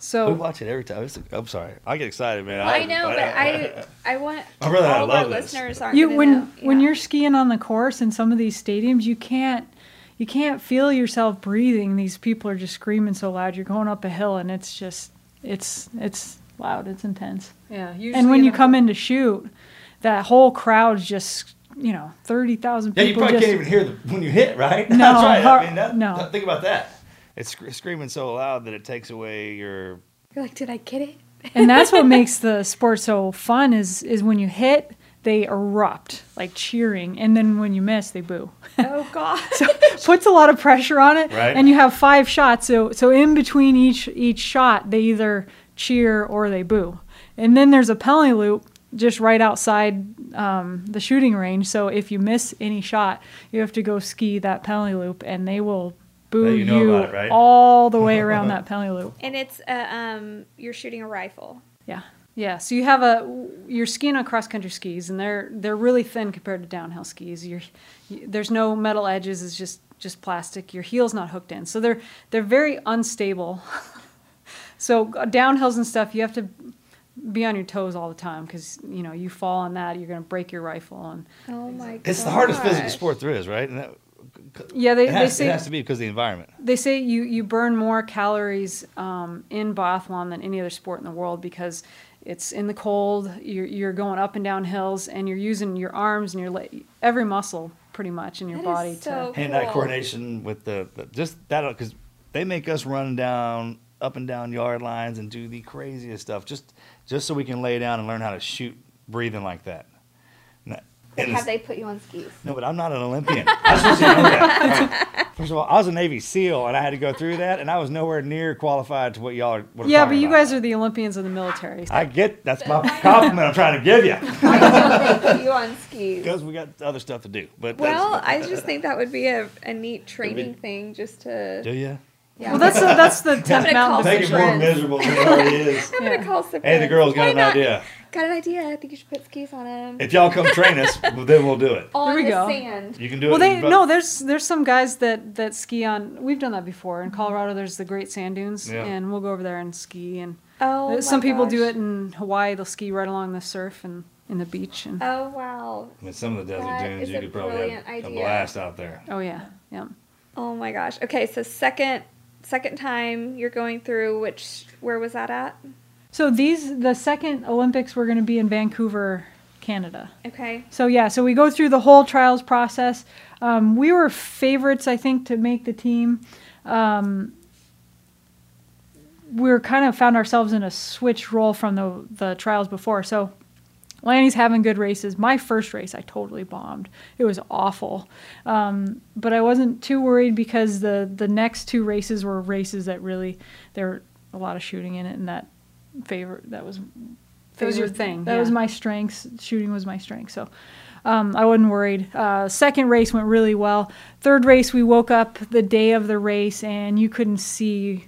So We watch it every time. It's, I'm sorry. I get excited, man. I know, but I I want My brother and I all of our love this. listeners aren't you gonna when know. when Yeah. you're skiing on the course in some of these stadiums, you can't you can't feel yourself breathing. These people are just screaming so loud. You're going up a hill, and it's just it's it's loud. It's intense. Yeah. And when you come in to shoot, that whole crowd's just, you know, thirty thousand Yeah, people. you probably just, can't even hear the, when you hit, right? No, That's right. har- I mean, that, no. that- think about that. It's sc- screaming so loud that it takes away your. You're like, did I get it? and that's what makes the sport so fun is is when you hit, they erupt like cheering, and then when you miss, they boo. Oh God. So puts a lot of pressure on it, Right. and you have five shots. So so in between each each shot, they either cheer or they boo, and then there's a penalty loop just right outside um, the shooting range. So if you miss any shot, you have to go ski that penalty loop, and they will boo Let you know you about it, right? all the way around that penalty loop. And it's uh, um you're shooting a rifle. Yeah. Yeah, so you have a you're skiing on cross country skis, and they're they're really thin compared to downhill skis. You're you, there's no metal edges; it's just just plastic. Your heel's not hooked in, so they're they're very unstable. So uh, downhills and stuff, you have to be on your toes all the time because you know you fall on that, you're gonna break your rifle. And Oh my God. It's the hardest physical sport there is, right? And that, yeah, they it, they has, say it has to be because of the environment. they say you you burn more calories um, in biathlon than any other sport in the world because it's in the cold. You're you're going up and down hills, and you're using your arms and your le- every muscle pretty much in your That body is to. so Hand-eye cool. coordination with the, the just that because they make us run down up and down yard lines and do the craziest stuff just just so we can lay down and learn how to shoot breathing like that. And that- But and have it's- they put you on skis? No, but I'm not an Olympian. I just want you to know that. All right. First of all, I was a Navy SEAL, and I had to go through that, and I was nowhere near qualified to what y'all are. What Yeah, but you guys are the Olympians of the military. I get that's my compliment I'm trying to give you Why don't they put you on skis? because we got other stuff to do. But Well, I just think that would be a, a neat training thing just to. do you Yeah. Well, that's the, that's the tenth gonna call mountain. Make make it it more more miserable than it already is? I'm Yeah. gonna call some Hey, the friends. girls got Why an not? idea. Got an idea. I think you should put skis on them. If y'all come train us, well, then we'll do it. on we the go. sand. You can do Well, it. they in both- no. There's there's some guys that that ski on. We've done that before in Colorado. There's the Great Sand Dunes, Yeah. and we'll go over there and ski. And Oh, some my people do gosh. it in Hawaii. They'll ski right along the surf and in the beach. And Oh wow. I mean, some of the desert That dunes, is you a could probably have brilliant a idea. blast out there. oh yeah, yeah. Oh my gosh. Okay, so second second time you're going through which where was that at? So these the second Olympics were going to be in Vancouver, Canada. Okay. So yeah, so we go through the whole trials process. Um, we were favorites, I think, to make the team. Um, we were kind of found ourselves in a switch role from the the trials before. So Lanny's having good races. My first race, I totally bombed. It was awful, um, but I wasn't too worried because the the next two races were races that really there were a lot of shooting in it, and that favor that was That was your favored- thing, That yeah. was my strengths. Shooting was my strength. So um, I wasn't worried. Uh, second race went really well. Third race, we woke up the day of the race, and you couldn't see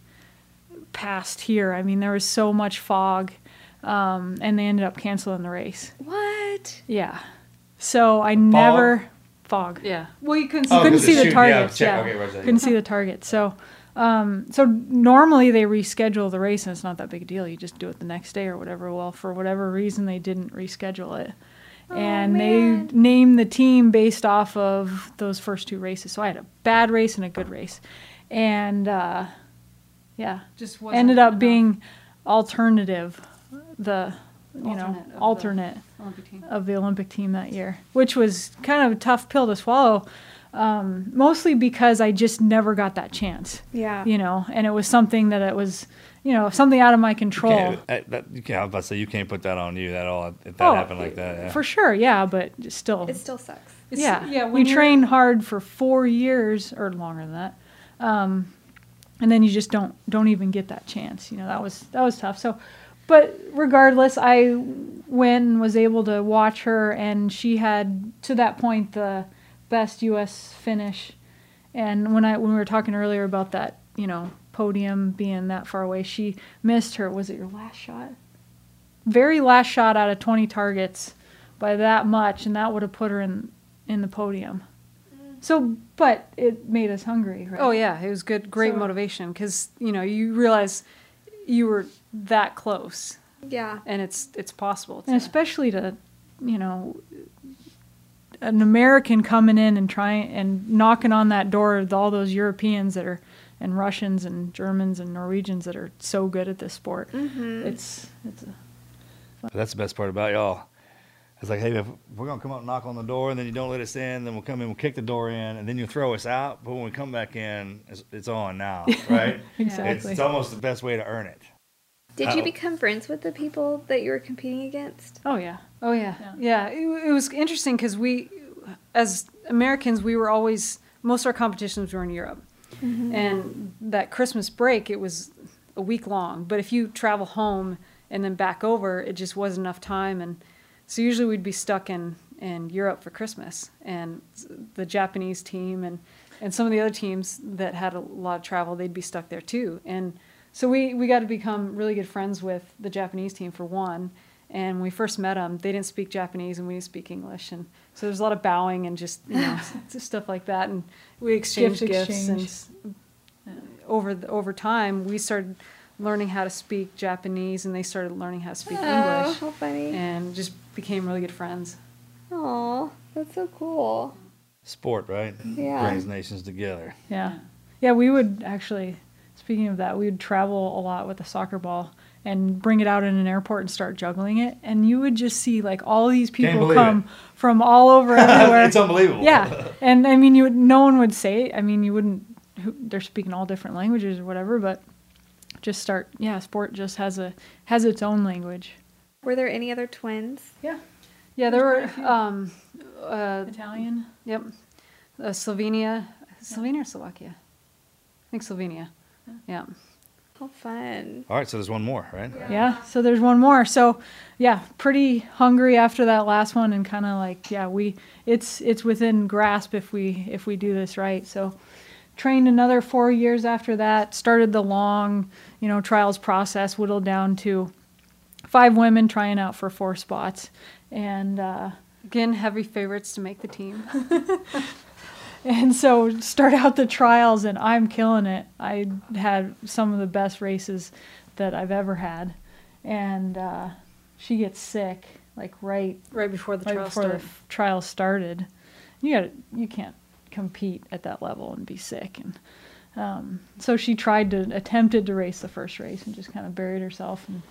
past here. I mean, there was so much fog, um, and they ended up canceling the race. What? Yeah. So I never fog. Yeah. Well, you couldn't Oh, see, couldn't 'cause see the the shoot- yeah, targets. check- Yeah, okay, right there. couldn't see the target. So, um, so normally they reschedule the race, and it's not that big a deal. You just do it the next day or whatever. Well, for whatever reason, they didn't reschedule it, Oh, and man. they named the team based off of those first two races. So I had a bad race and a good race, and uh, yeah, Just wasn't ended up enough. being alternative, the you Alternate know of the- alternate Olympic team. of the Olympic team that year, which was kind of a tough pill to swallow, um, mostly because I just never got that chance, Yeah. you know, and it was something that it was, you know, something out of my You control. can't, that, that, you can't, I was about to say, you can't put that on you at all if that Oh, happened like that. Yeah. For sure, yeah, but just still, It still sucks. It's- yeah, yeah, when we you're- trained hard for four years or longer than that, um, and then you just don't don't even get that chance. You know, that was that was tough. So, but regardless, I went and was able to watch her, and she had to that point the best U S finish. And when I when we were talking earlier about that, you know, podium being that far away, she missed her. Was it your last shot? Very last shot out of twenty targets by that much, and that would have put her in in the podium. So, but it made us hungry, right? Oh yeah, it was good, great So- motivation because you know you realize you were that close, Yeah. and it's it's possible. To, And especially to, you know, an American coming in and trying and knocking on that door with all those Europeans that are, and Russians and Germans and Norwegians that are so good at this sport. Mm-hmm. It's it's a, That's the best part about y'all. It's like, hey, if we're going to come up and knock on the door, and then you don't let us in, then we'll come in, we'll kick the door in, and then you throw us out. But when we come back in, it's, it's on now, right? exactly. It's, it's almost the best way to earn it. Did you Oh. become friends with the people that you were competing against? Oh yeah. Oh yeah, yeah. It, it was interesting because we, as Americans, we were always most of our competitions were in Europe, and that Christmas break it was a week long. But if you travel home and then back over, it just wasn't enough time, and so usually we'd be stuck in in Europe for Christmas, and the Japanese team and and some of the other teams that had a lot of travel, they'd be stuck there too, and so we we got to become really good friends with the Japanese team for one. And when we first met them, they didn't speak Japanese and we didn't speak English, and so there's a lot of bowing and just you know just stuff like that. And we exchanged Gift gifts, exchange. and uh, over the, over time we started learning how to speak Japanese, and they started learning how to speak Oh, English, how funny. and just became really good friends. Aw, that's so cool. Sport, right? Yeah. Brings nations together. Yeah. Yeah, we would actually, speaking of that, we would travel a lot with a soccer ball and bring it out in an airport and start juggling it. And you would just see like all these people believe come it. from all over everywhere. It's unbelievable. Yeah. And I mean, you would, no one would say it. I mean, you wouldn't, who- they're speaking all different languages or whatever, but just start, yeah, sport just has a, has its own language. Were there any other twins? Yeah. Yeah, there were. Um, uh, Italian. yep, uh, Slovenia, Slovenia or Slovakia? I think Slovenia. Yeah. How fun. All right, so there's one more, right? Yeah, so there's one more. So, yeah, pretty hungry after that last one, and kind of like, yeah, we it's it's within grasp if we if we do this right. So, trained another four years after that. Started the long, you know, trials process, whittled down to five women trying out for four spots, and uh, Again, heavy favorites to make the team. and so start out the trials, and I'm killing it. I had some of the best races that I've ever had, and uh, she gets sick like right Right before the right trial before started. the f- trial started. You got you can't compete at that level and be sick, and um, so she tried to attempted to race the first race and just kind of buried herself. And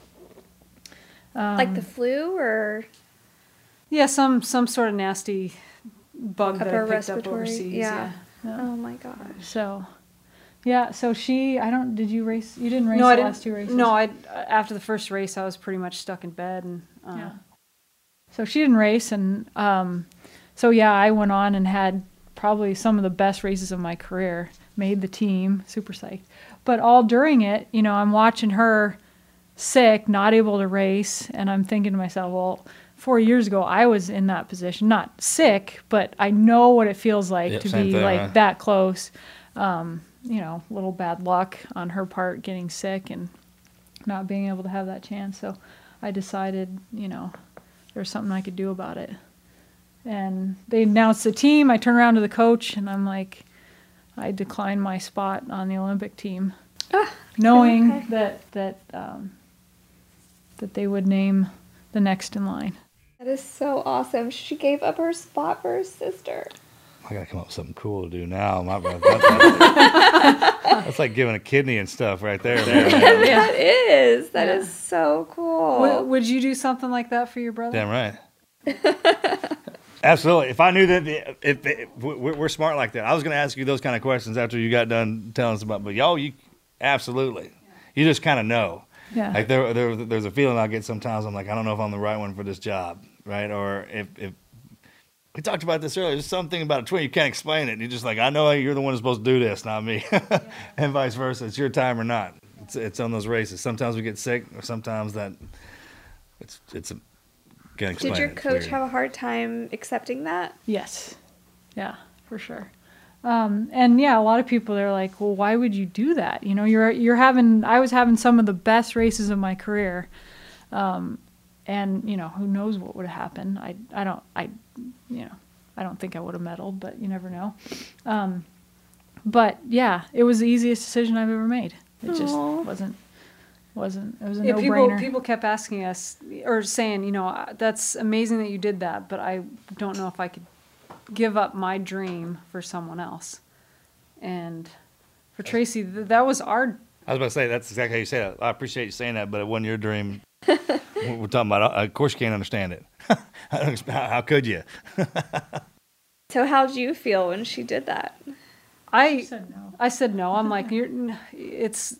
um, Like the flu or Yeah, some some sort of nasty bug that I upper picked up respiratory? overseas. Yeah. yeah. Oh my gosh. So, yeah. So she, I don't. Did you race? You didn't race No, the I didn't. last two races. No, I after the first race, I was pretty much stuck in bed, and uh, Yeah. So she didn't race, and um, so yeah, I went on and had probably some of the best races of my career. Made the team, super psyched. But all during it, you know, I'm watching her sick, not able to race, and I'm thinking to myself, well, four years ago I was in that position, not sick, but I know what it feels like Yep, to same be thing, like right? that close. Um, you know, little bad luck on her part, getting sick and not being able to have that chance. So I decided, you know, there's something I could do about it. And they announced the team. I turn around to the coach and I'm like, I declined my spot on the Olympic team, Ah, knowing okay. that that um, that they would name the next in line. That is so awesome. She gave up her spot for her sister. I gotta come up with something cool to do now. My brother, that's, that's like giving a kidney and stuff right there. man. That is. That is Yeah. so cool. Would, would you do something like that for your brother? Damn right. Absolutely. If I knew that, the, if, if we're, we're smart like that, I was going to ask you those kind of questions after you got done telling us about. But y'all, you absolutely, you just kind of know. Yeah. Like there, there, there's a feeling I get sometimes. I'm like, I don't know if I'm the right one for this job, right? Or if, if we talked about this earlier, there's something about a twin you can't explain it. And you're just like, I know you're the one who's supposed to do this, not me, and vice versa. It's your time or not. It's, it's on those races. Sometimes we get sick, or sometimes that it's it's a. Can't explain Did your it. It's coach weird. have a hard time accepting that? Yes. Yeah, for sure. Um, and yeah, a lot of people, they're like, well, why would you do that? You know, you're, you're having, I was having some of the best races of my career. Um, and you know, who knows what would have happened. I, I don't, I, you know, I don't think I would have medaled, but you never know. Um, but yeah, it was the easiest decision I've ever made. It just Aw. wasn't, wasn't. It was a Yeah, people no-brainer. people kept asking us or saying, you know, that's amazing that you did that, but I don't know if I could give up my dream for someone else. And for Tracy, th- that was our. I was about to say, that's exactly how you say that. I appreciate you saying that, but it wasn't your dream. We're talking about, uh, of course you can't understand it. I don't exp- how, how could you? So how did you feel when she did that? I said no. I said no. I'm like, you're. n- It's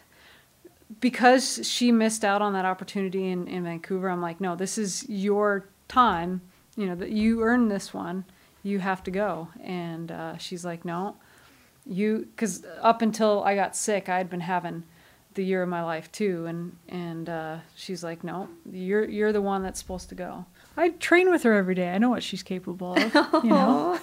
because she missed out on that opportunity in, in Vancouver. I'm like, no, this is your time. You know that you earned this one. You have to go. And uh, she's like, no, you, because up until I got sick, I had been having the year of my life too. And and uh, she's like, no, you're you're the one that's supposed to go. I train with her every day. I know what she's capable of. You know.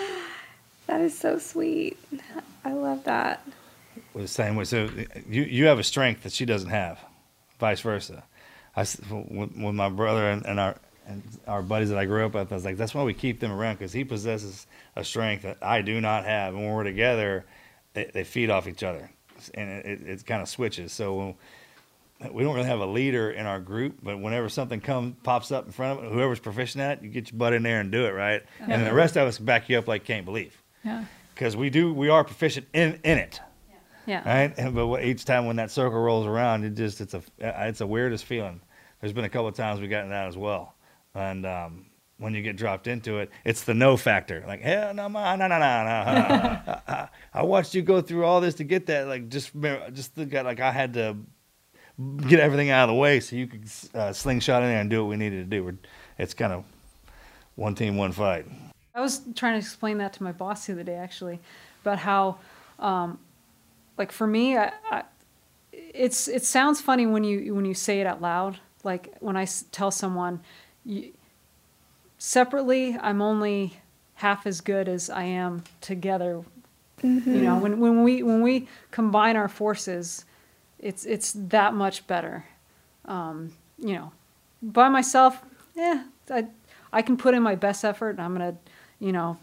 That is so sweet. I love that. Well, the same way. So you you have a strength that she doesn't have, vice versa. I s- with, with my brother and, and our and our buddies that I grew up with, I was like, that's why we keep them around, because he possesses a strength that I do not have. And when we're together, they, they feed off each other, and it, it, it kind of switches. So we don't really have a leader in our group, but whenever something comes pops up in front of it, whoever's proficient at it, you get your butt in there and do it, right? And then the rest of us back you up like can't believe. Yeah. Because we do, we are proficient in, in it. Yeah. Right, and but what- each time when that circle rolls around, it just it's a it's a weirdest feeling. There's been a couple of times we gotten that as well, and um, when you get dropped into it, it's the no factor. Like hell no, no, no, no, no, no. I watched you go through all this to get that. Like just remember- just think that, like I had to get everything out of the way so you could uh, slingshot in there and do what we needed to do. We're, it's kind of one team, one fight. I was trying to explain that to my boss the other day, actually, about how, um, like for me, I, I, it's it sounds funny when you when you say it out loud. Like when I s- tell someone, you, separately, I'm only half as good as I am together. You know, when when we when we combine our forces, it's it's that much better. Um, you know, by myself, yeah, I I can put in my best effort, and I'm gonna, you know,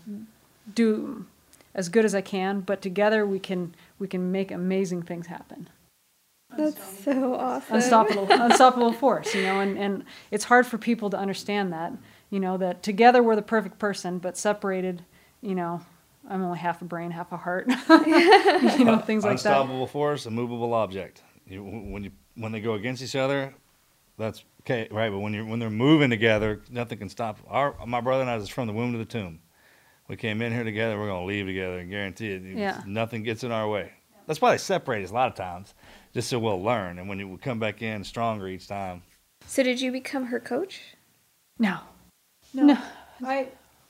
do as good as I can. But together, we can we can make amazing things happen. That's so awesome. Unstoppable, unstoppable force. You know, and and it's hard for people to understand that. You know, that together we're the perfect person, but separated, you know, I'm only half a brain, half a heart. You know, things like that. Unstoppable force, a movable object. You, when you when they go against each other, that's okay, right? But when you when they're moving together, nothing can stop. Our my brother and I is from the womb to the tomb. We came in here together. We're gonna leave together. I guarantee it. Yeah. Nothing gets in our way. That's why they separate us a lot of times, just so we'll learn. And when you come back in stronger each time. So did you become her coach? No. No. I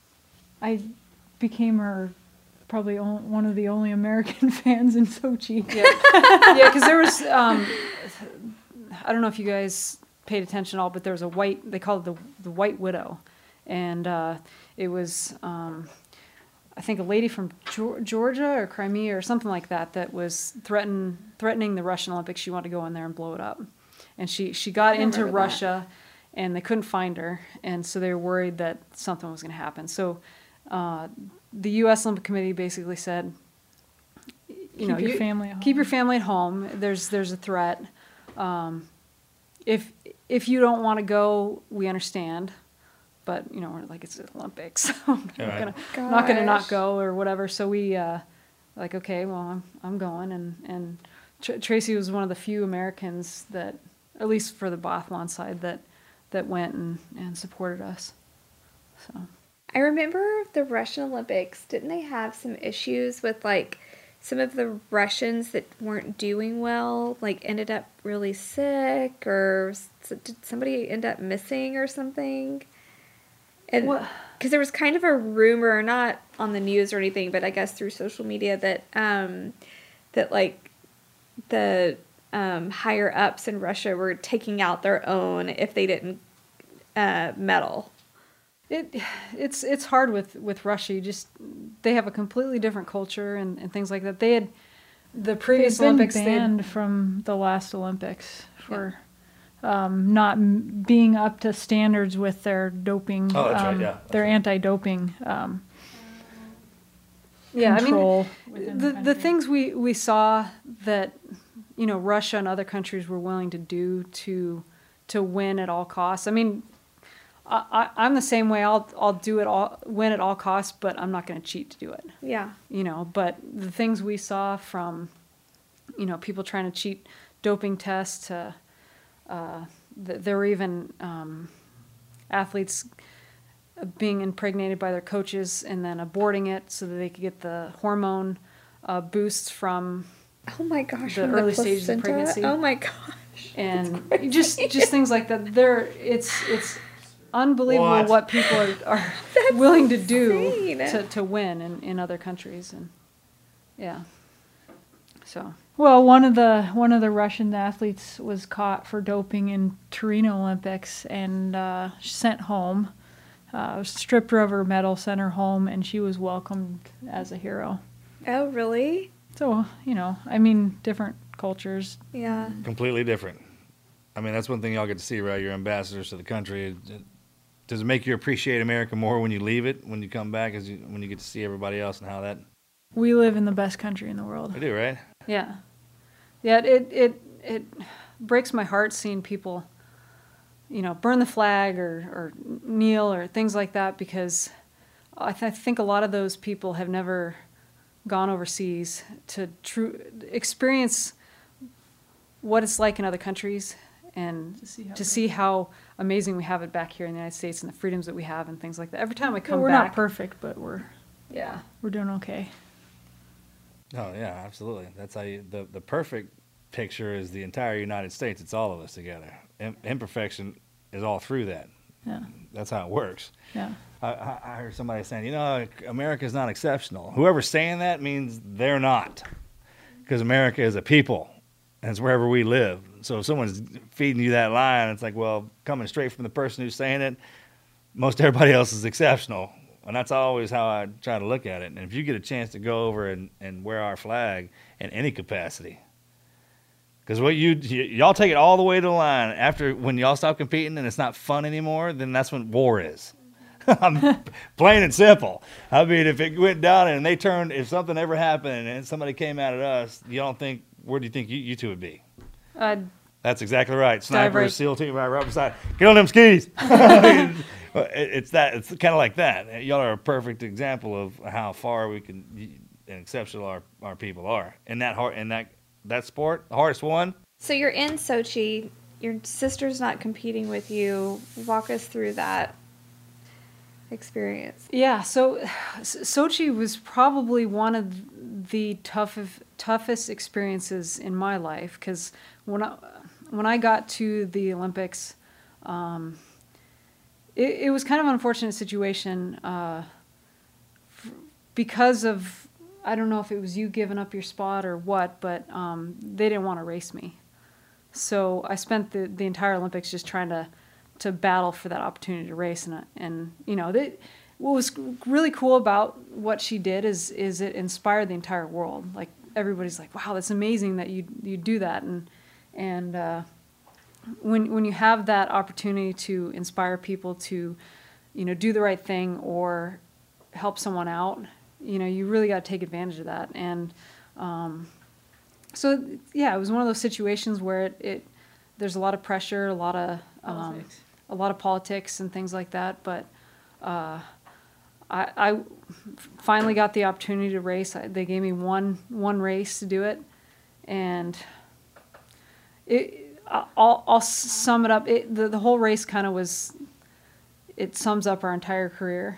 I became her probably on, one of the only American fans in Sochi. Yeah, yeah, because there was, um, I don't know if you guys paid attention at all, but there was a white, they called it the the White Widow, and uh, it was, um, I think, a lady from Geor- Georgia or Crimea or something like that that was threaten, threatening the Russian Olympics. She wanted to go in there and blow it up, and she she got I into remember that. Russia, and they couldn't find her, and so they were worried that something was going to happen. So uh, the U S Olympic Committee basically said, you Keep know, your you- family at keep your home. family at home. There's there's a threat. Um, if if you don't want to go, we understand. But you know, we're like, it's the Olympics. I'm not Right. gonna I'm not gonna not Gosh. go or whatever. So we uh, like, okay, well, I'm I'm going. And and Tr- Tracy was one of the few Americans that, at least for the biathlon side, that that went and, and supported us. So. I remember the Russian Olympics, didn't they have some issues with like some of the Russians that weren't doing well, like ended up really sick, or s- did somebody end up missing or something? And What- because there was kind of a rumor, not on the news or anything, but I guess through social media that um that like the um, higher ups in Russia were taking out their own if they didn't uh, medal. It it's it's hard with, with Russia. You just they have a completely different culture and, and things like that. They had the previous They've been Olympics. they had- banned from the last Olympics for um, not m- being up to standards with their doping. Oh, that's right, um, yeah, that's their right. anti-doping um, yeah, control I mean, within the the, the country. things we, we saw that you know, Russia and other countries were willing to do to to win at all costs. I mean, I, I, I'm the same way. I'll I'll do it all, win at all costs, but I'm not going to cheat to do it. Yeah. You know, but the things we saw from, you know, people trying to cheat doping tests to, uh, th- there were even um, athletes being impregnated by their coaches and then aborting it so that they could get the hormone uh, boosts from Oh my gosh. the from early stages of placenta? pregnancy. Oh my gosh. And just just things like that. There, it's it's unbelievable What? what, people are, are willing to do insane. to, to win in, in other countries, and yeah. So Well, one of the one of the Russian athletes was caught for doping in Torino Olympics and uh, sent home. Uh, stripped her of her medal, sent her home, and she was welcomed as a hero. Oh, really? So, you know, I mean, different cultures. Yeah. Completely different. I mean, that's one thing y'all get to see, right? You're ambassadors to the country. It- it- Does it make you appreciate America more when you leave it, when you come back, as you, when you get to see everybody else and how that? We live in the best country in the world. I do, right? yeah, yeah. It it it breaks my heart seeing people, you know, burn the flag or or kneel or things like that, because I, th- I think a lot of those people have never gone overseas to true experience what it's like in other countries and To see how to it see how amazing we have it back here in the United States and the freedoms that we have and things like that. Every time I Yeah, come we're back, not perfect, but we're yeah, we're doing okay. Oh yeah, absolutely. That's how you, the the perfect picture is the entire United States. It's all of us together. Im- imperfection is all through that. Yeah, That's how it works. yeah. I, I I heard somebody saying, you know, America's not exceptional. Whoever's saying that means they're not, because America is a people, and it's wherever we live. So if someone's feeding you that line, it's like, well, coming straight from the person who's saying it, most everybody else is exceptional. And that's always how I try to look at it. And if you get a chance to go over and, and wear our flag in any capacity, because what you, y- y'all take it all the way to the line. After, when y'all stop competing and it's not fun anymore, then that's when war is. I'm plain and simple. I mean, if it went down and they turned, if something ever happened and somebody came out at us, you don't think, where do you think you, you two would be? I'd That's exactly right. Sniper, right- SEAL team, right, right beside. Get on them skis. I mean, it- it's that. It's kind of like that. Y'all are a perfect example of how far we can and exceptional our, our people are in that hard in that that sport. The hardest one. So you're in Sochi. Your sister's not competing with you. Walk us through that experience. Yeah, so S- Sochi was probably one of the toughest toughest experiences in my life, because when I when I got to the Olympics, um, it, it was kind of an unfortunate situation uh, f- because of, I don't know if it was you giving up your spot or what, but um, they didn't want to race me. So I spent the, the entire Olympics just trying to to battle for that opportunity to race, and and you know, they, what was really cool about what she did is is it inspired the entire world. Like, everybody's like, wow, that's amazing that you you do that, and and uh, when when you have that opportunity to inspire people to, you know, do the right thing or help someone out, you know, you really got to take advantage of that. And um, so yeah, it was one of those situations where it, it there's a lot of pressure, a lot of um, Politics. a lot of politics and things like that. But uh, I, I finally got the opportunity to race. I, they gave me one one race to do it, and it. I'll, I'll sum it up. It, the, the whole race kind of was, it sums up our entire career.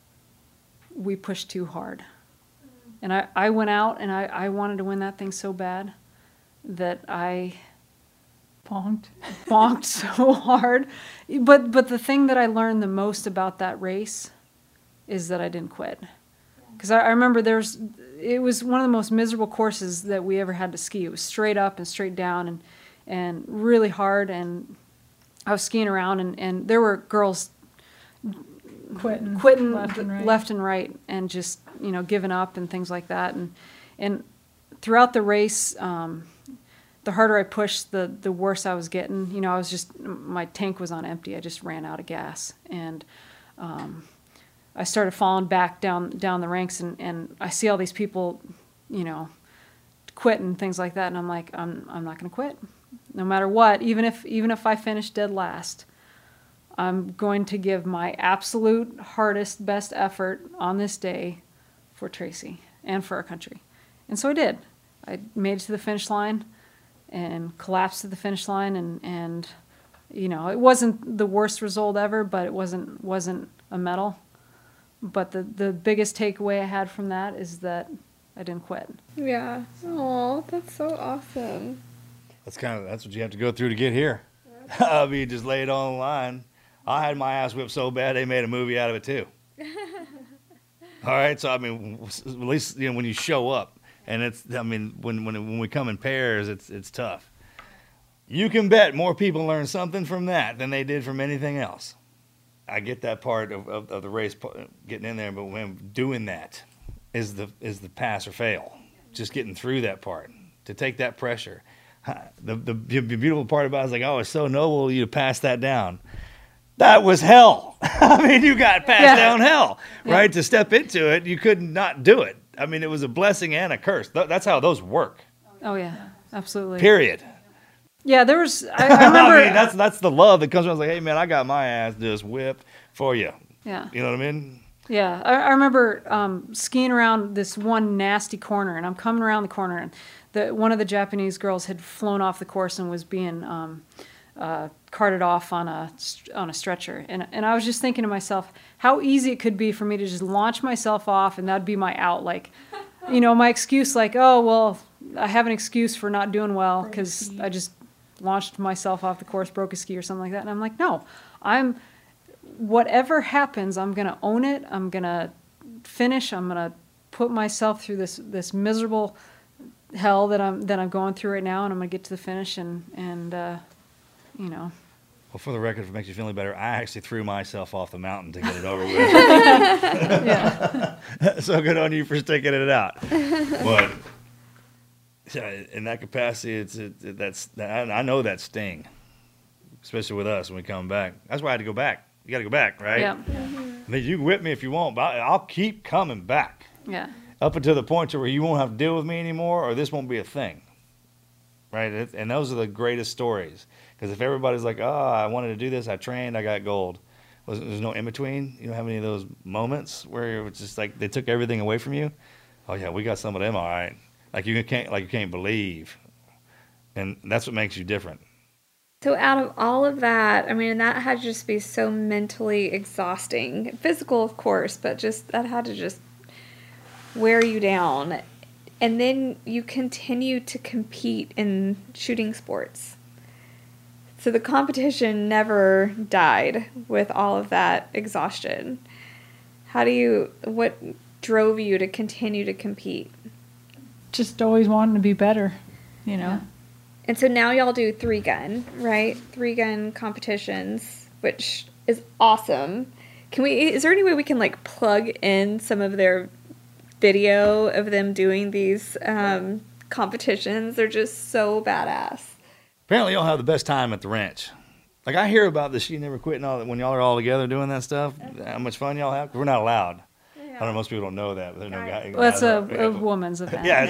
We pushed too hard. And I, I went out and I, I wanted to win that thing so bad that I Bonked. bonked so hard. But but the thing that I learned the most about that race is that I didn't quit. Because I, I remember there's, it was one of the most miserable courses that we ever had to ski. It was straight up and straight down and and really hard, and I was skiing around, and, and there were girls Quitting. quitting Left and right. left and right and just, you know, giving up and things like that. And and throughout the race, um, the harder I pushed, the the worse I was getting. You know, I was just, my tank was on empty. I just ran out of gas, and um, I started falling back down down the ranks, and, and I see all these people, you know, quit and things like that. And I'm like, I'm I'm not going to quit, no matter what. Even if even if I finish dead last, I'm going to give my absolute hardest, best effort on this day for Tracy and for our country. And so I did. I made it to the finish line and collapsed to the finish line, and and you know, it wasn't the worst result ever, but it wasn't wasn't a medal. But the, the biggest takeaway I had from that is that I didn't quit. Yeah. Oh, that's so awesome. That's kind of that's what you have to go through to get here. I mean, just lay it on the line. I had my ass whipped so bad they made a movie out of it too. All right, so I mean, at least you know when you show up, and it's I mean when when when we come in pairs, it's it's tough. You can bet more people learn something from that than they did from anything else. I get that part of, of, of the race getting in there, but when doing that is the is the pass or fail. Just getting through that part to take that pressure. The the, the beautiful part about it is like, oh, it's so noble of you to pass that down. That was hell. I mean, you got passed yeah. down hell, right? Yeah. To step into it, you could not do it. I mean, it was a blessing and a curse. That's how those work. Oh yeah, absolutely. Period. Yeah, there was. I, I remember. I mean, that's that's the love that comes around. Like, hey man, I got my ass just whipped for you. Yeah. You know what I mean? Yeah, I, I remember um, skiing around this one nasty corner, and I'm coming around the corner, and the one of the Japanese girls had flown off the course and was being um, uh, carted off on a on a stretcher, and and I was just thinking to myself how easy it could be for me to just launch myself off, and that'd be my out, like, you know, my excuse, like, oh well, I have an excuse for not doing well because I just launched myself off the course, broke a ski or something like that, and I'm like, no, I'm. Whatever happens, I'm going to own it. I'm going to finish. I'm going to put myself through this this miserable hell that I'm that I'm going through right now, and I'm going to get to the finish and and uh, you know. Well, for the record, if it makes you feel any better, I actually threw myself off the mountain to get it over with. Yeah. So good on you for sticking it out. But yeah, in that capacity, it's it, it, that's I know that sting, especially with us when we come back. That's why I had to go back. You got to go back, right? Yeah. Mm-hmm. You can whip me if you want, but I'll keep coming back. Yeah. Up until the point to where you won't have to deal with me anymore, or this won't be a thing. Right? And those are the greatest stories. Because if everybody's like, oh, I wanted to do this, I trained, I got gold. There's no in between. You don't have any of those moments where it's just like they took everything away from you. Oh yeah, we got some of them, all right. Like you can't, like you can't believe, and that's what makes you different. So out of all of that, I mean, that had to just be so mentally exhausting. Physical, of course, but just that had to just wear you down. And then you continue to compete in shooting sports. So the competition never died with all of that exhaustion. How do you, what drove you to continue to compete? Just always wanting to be better, you know. Yeah. And so now y'all do three gun, right? Three gun competitions, which is awesome. Can we, is there any way we can like plug in some of their video of them doing these um, competitions? They're just so badass. Apparently y'all have the best time at the ranch. Like I hear about this, you never quit and all that when y'all are all together doing that stuff. Okay. How much fun y'all have? 'Cause we're not allowed. I don't know, most people don't know that. But there's no guy, well, it's a, yeah, a woman's event. Yeah.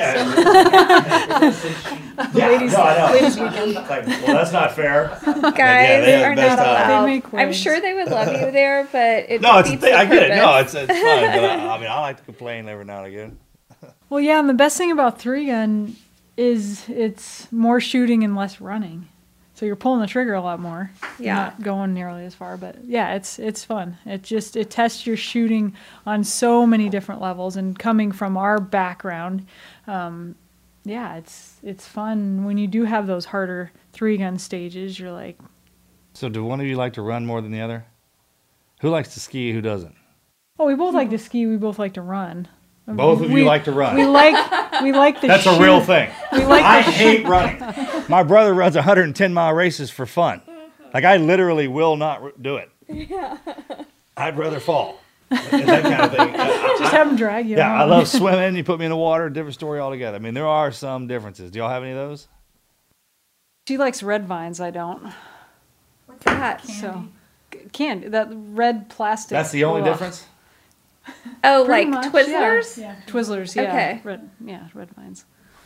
So. yeah ladies, no, I know. ladies weekend. Like, well, that's not fair. Guys yeah, they are not allowed. They I'm sure they would love you there, but it no, it's a defeats thing. the I get it. purpose. No, it's it's fun. But I, I mean, I like to complain every now and again. Well, yeah, and the best thing about three gun is it's more shooting and less running. So you're pulling the trigger a lot more. Yeah. Not going nearly as far, but yeah, it's it's fun. It just it tests your shooting on so many different levels. And coming from our background, um, yeah, it's it's fun when you do have those harder three gun stages. You're like. So, do one of you like to run more than the other? Who likes to ski? Who doesn't? Oh, we both like to ski. We both like to run. Both of we, you like to run. We like we like the. That's shoot. a real thing. We like I the hate shoot. running. My brother runs one hundred ten mile races for fun. Like I literally will not r- do it. Yeah. I'd rather fall. That kind of thing. Just have them drag you. Yeah, along. I love swimming. You put me in the water, different story altogether. I mean, there are some differences. Do y'all have any of those? She likes red vines. I don't. What's that? So, candy. That red plastic. That's the only Ugh. difference? Oh, Pretty like much, Twizzlers? Yeah. Twizzlers, yeah. Okay. Red, yeah, red vines.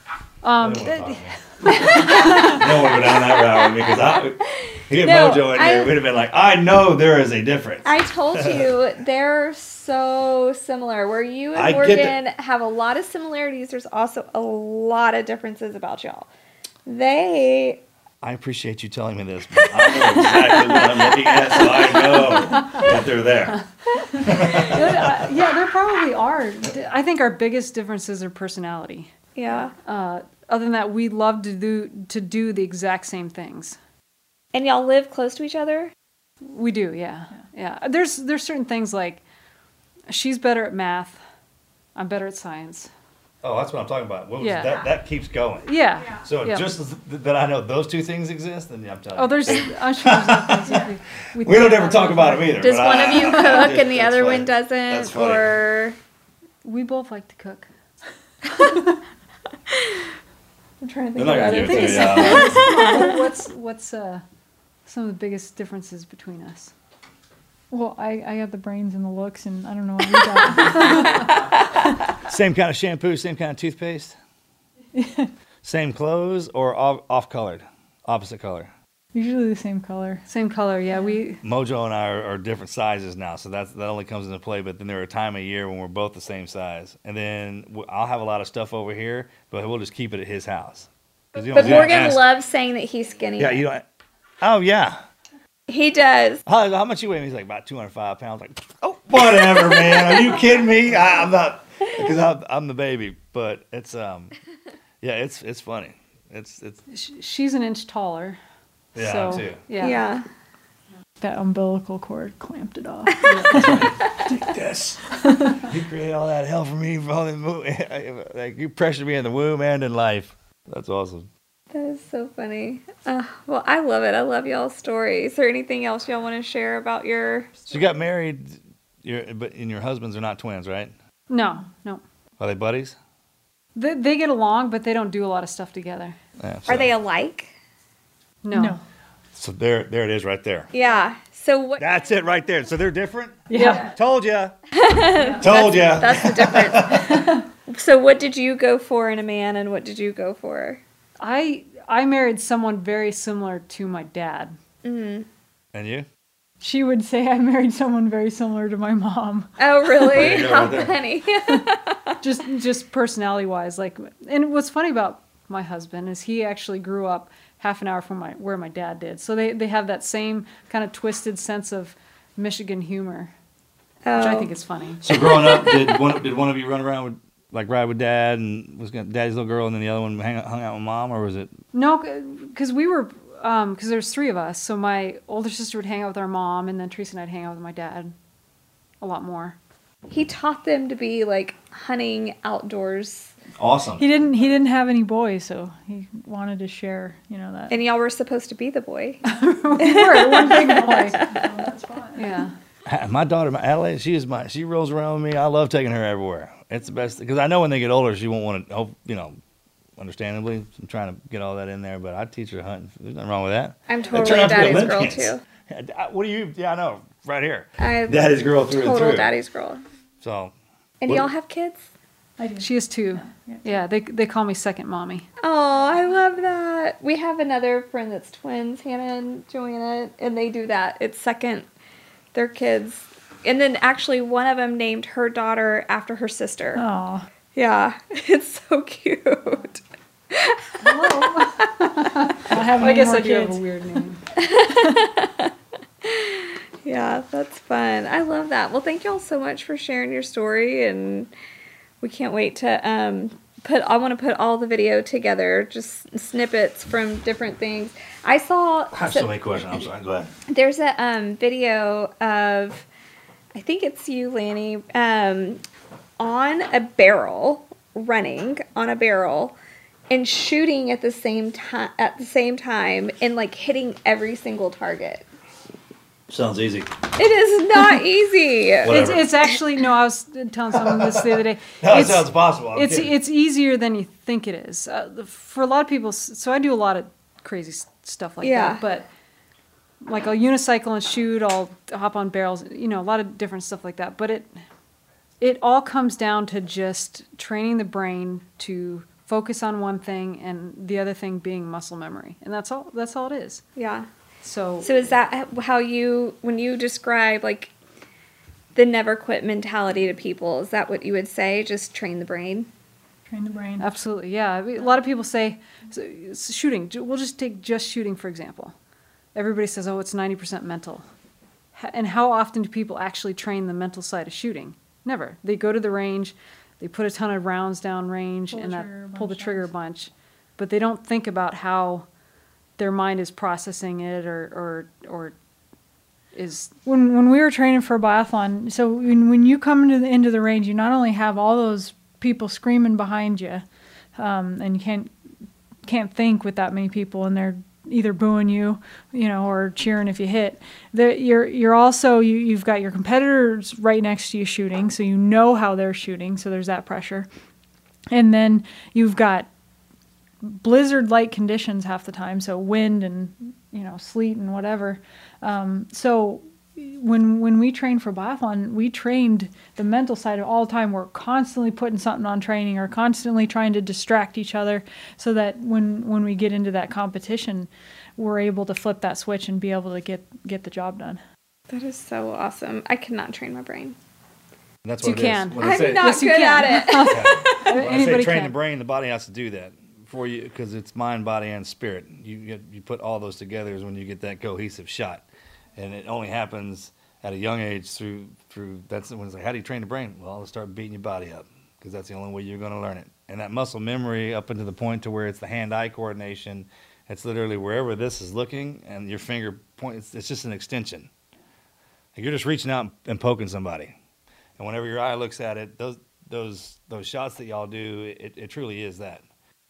Um, They don't wanna go down that route with me because I, he had No, Mojo in I- here. We'd have been like, I know there is a difference. I told you they're so similar. Where you and I get Morgan have a lot of similarities, there's also a lot of differences about y'all. They I appreciate you telling me this, but I know exactly what I'm looking at, so I know that they're there. uh, yeah, there probably are. I think our biggest differences are personality. yeah. Uh, other than that, we love to do to do the exact same things. And y'all live close to each other? We do, yeah, yeah. There's there's certain things like she's better at math, I'm better at science. Oh, that's what I'm talking about. What was Yeah. that? That keeps going. Yeah. So yeah. just as, that I know those two things exist, then I'm telling Oh, you. there's. I'm sure there's other things we, We don't ever talk about them either. Does but one I- of you I cook just- and the that's other funny. one doesn't? That's funny. Or We both like to cook. I'm trying to They're think not of gonna other give it to things. you. uh, what's what's uh, some of the biggest differences between us? Well, I, I got the brains and the looks, and I don't know what you got. Same kind of shampoo, same kind of toothpaste. Same clothes or off, off colored, opposite color. Usually the same color. Same color, yeah. We Mojo and I are, are different sizes now, so that's that only comes into play. But then there are a time of year when we're both the same size, and then w- I'll have a lot of stuff over here, but we'll just keep it at his house. 'Cause you don't- But you don't Morgan ask- loves saying that he's skinny. Yeah, you don't. Oh yeah. He does. How, how much you weigh? He's like about two hundred five pounds. Like, oh, whatever, man. Are you kidding me? I, I'm not, because I'm, I'm the baby. But it's um, yeah, it's it's funny. It's it's sh- she's an inch taller. yeah, so, I'm too. Yeah. Yeah. That umbilical cord clamped it off. This. You create all that hell for me, for all the mo- like you pressured me in the womb and in life. That's awesome. That is so funny. Uh, well, I love it. I love y'all's story. Is there anything else y'all want to share about your... So you got married, your but and your husbands are not twins, right? No, no. Are they buddies? They, they get along, but they don't do a lot of stuff together. Yeah, so- Are they alike? No. No. So there, there it is, right there. Yeah. So what... That's it, right there. So they're different. Yeah. Told ya. Told ya. That's the difference. So what did you go for in a man and what did you go for? I I married someone very similar to my dad. Mm. And you? She would say I married someone very similar to my mom. Oh, really? There you go, How right there. funny. Just just personality wise, like, and what's funny about my husband is he actually grew up half an hour from my where my dad did. So they, they have that same kind of twisted sense of Michigan humor, which I Oh. think is funny. So growing up, did one did one of you run around with like ride with dad and was gonna, daddy's little girl, and then the other one hang, hung out with mom, or was it? No, because we were, because there's three of us. So my older sister would hang out with our mom, and then Teresa and I'd hang out with my dad a lot more. He taught them to be like hunting outdoors. Awesome. He didn't he didn't have any boys, so he wanted to share, you know, that. And y'all were supposed to be the boy. We were one big boy. That's fine. Yeah. My daughter, my Adelaide, she is my. She rolls around with me. I love taking her everywhere. It's the best because I know when they get older, she won't want to. Hope you know, understandably, I'm trying to get all that in there. But I teach her hunting. There's nothing wrong with that. I'm They turn totally out to be daddy's girl Olympians. too. Yeah, What do you? Yeah, I know. Right here. I Daddy's girl through and total through. daddy's girl. So. And What- y'all have kids? I do. She is two. Yeah, they they call me second mommy. Oh, I love that. We have another friend that's twins, Hannah and Joanna, and they do that. It's second, their kids. And then actually one of them named her daughter after her sister. Aw. Yeah, it's so cute. I have I many guess more I do have kids. a weird name. Yeah, that's fun. I love that. Well, thank y'all so much for sharing your story, and we can't wait to um, put. I want to put all the video together, just snippets from different things. I saw. I have so many questions. I'm sorry. Go ahead. There's a um, video of, I think it's you, Lanny, um, on a barrel, running on a barrel, and shooting at the same time. At the same time, and like hitting every single target. Sounds easy. It is not easy. It's, Whatever. it's actually no. I was telling someone this the other day. No, it it's, sounds possible. I'm it's kidding. it's easier than you think it is. Uh, for a lot of people, so I do a lot of crazy s- stuff like Yeah. that. But like I'll unicycle and shoot. I'll hop on barrels. You know, a lot of different stuff like that. But it it all comes down to just training the brain to focus on one thing, and the other thing being muscle memory, and that's all. That's all it is. Yeah. So, So is that how you, when you describe like the never quit mentality to people, is that what you would say? Just train the brain? Train the brain. absolutely, yeah. I mean, a lot of people say so, it's shooting. We'll just take just shooting for example. Everybody says, "Oh, it's ninety percent mental," and how often do people actually train the mental side of shooting? Never. They go to the range, they put a ton of rounds down range, Pull the and that trigger a pull the bunch trigger a times. bunch, but they don't think about how their mind is processing it, or or or is When when we were training for a biathlon, so when, when you come into the into the range, you not only have all those people screaming behind you, um, and you can't can't think with that many people, and they're either booing you, you know, or cheering if you hit. The, you're you're also you you've got your competitors right next to you shooting, so you know how they're shooting, so there's that pressure, and then you've got blizzard-like conditions half the time, so wind and you know sleet and whatever. Um, so when when we trained for biathlon, we trained the mental side all the time. We're constantly putting something on training, or constantly trying to distract each other, so that when when we get into that competition, we're able to flip that switch and be able to get get the job done. That is so awesome. I cannot train my brain. And that's You what it is. can. When I I'm say- not Yes, you good can. at it. When I say Anybody train can. the brain, the body has to do that for you because it's mind, body, and spirit. You get, you put all those together is when you get that cohesive shot, and it only happens at a young age through through. That's when it's like, how do you train the brain? Well, let's start beating your body up because that's the only way you're going to learn it. And that muscle memory up into the point to where it's the hand-eye coordination. It's literally wherever this is looking, and your finger point. It's, it's just an extension. Like you're just reaching out and poking somebody, and whenever your eye looks at it, those those those shots that y'all do, it, it truly is that.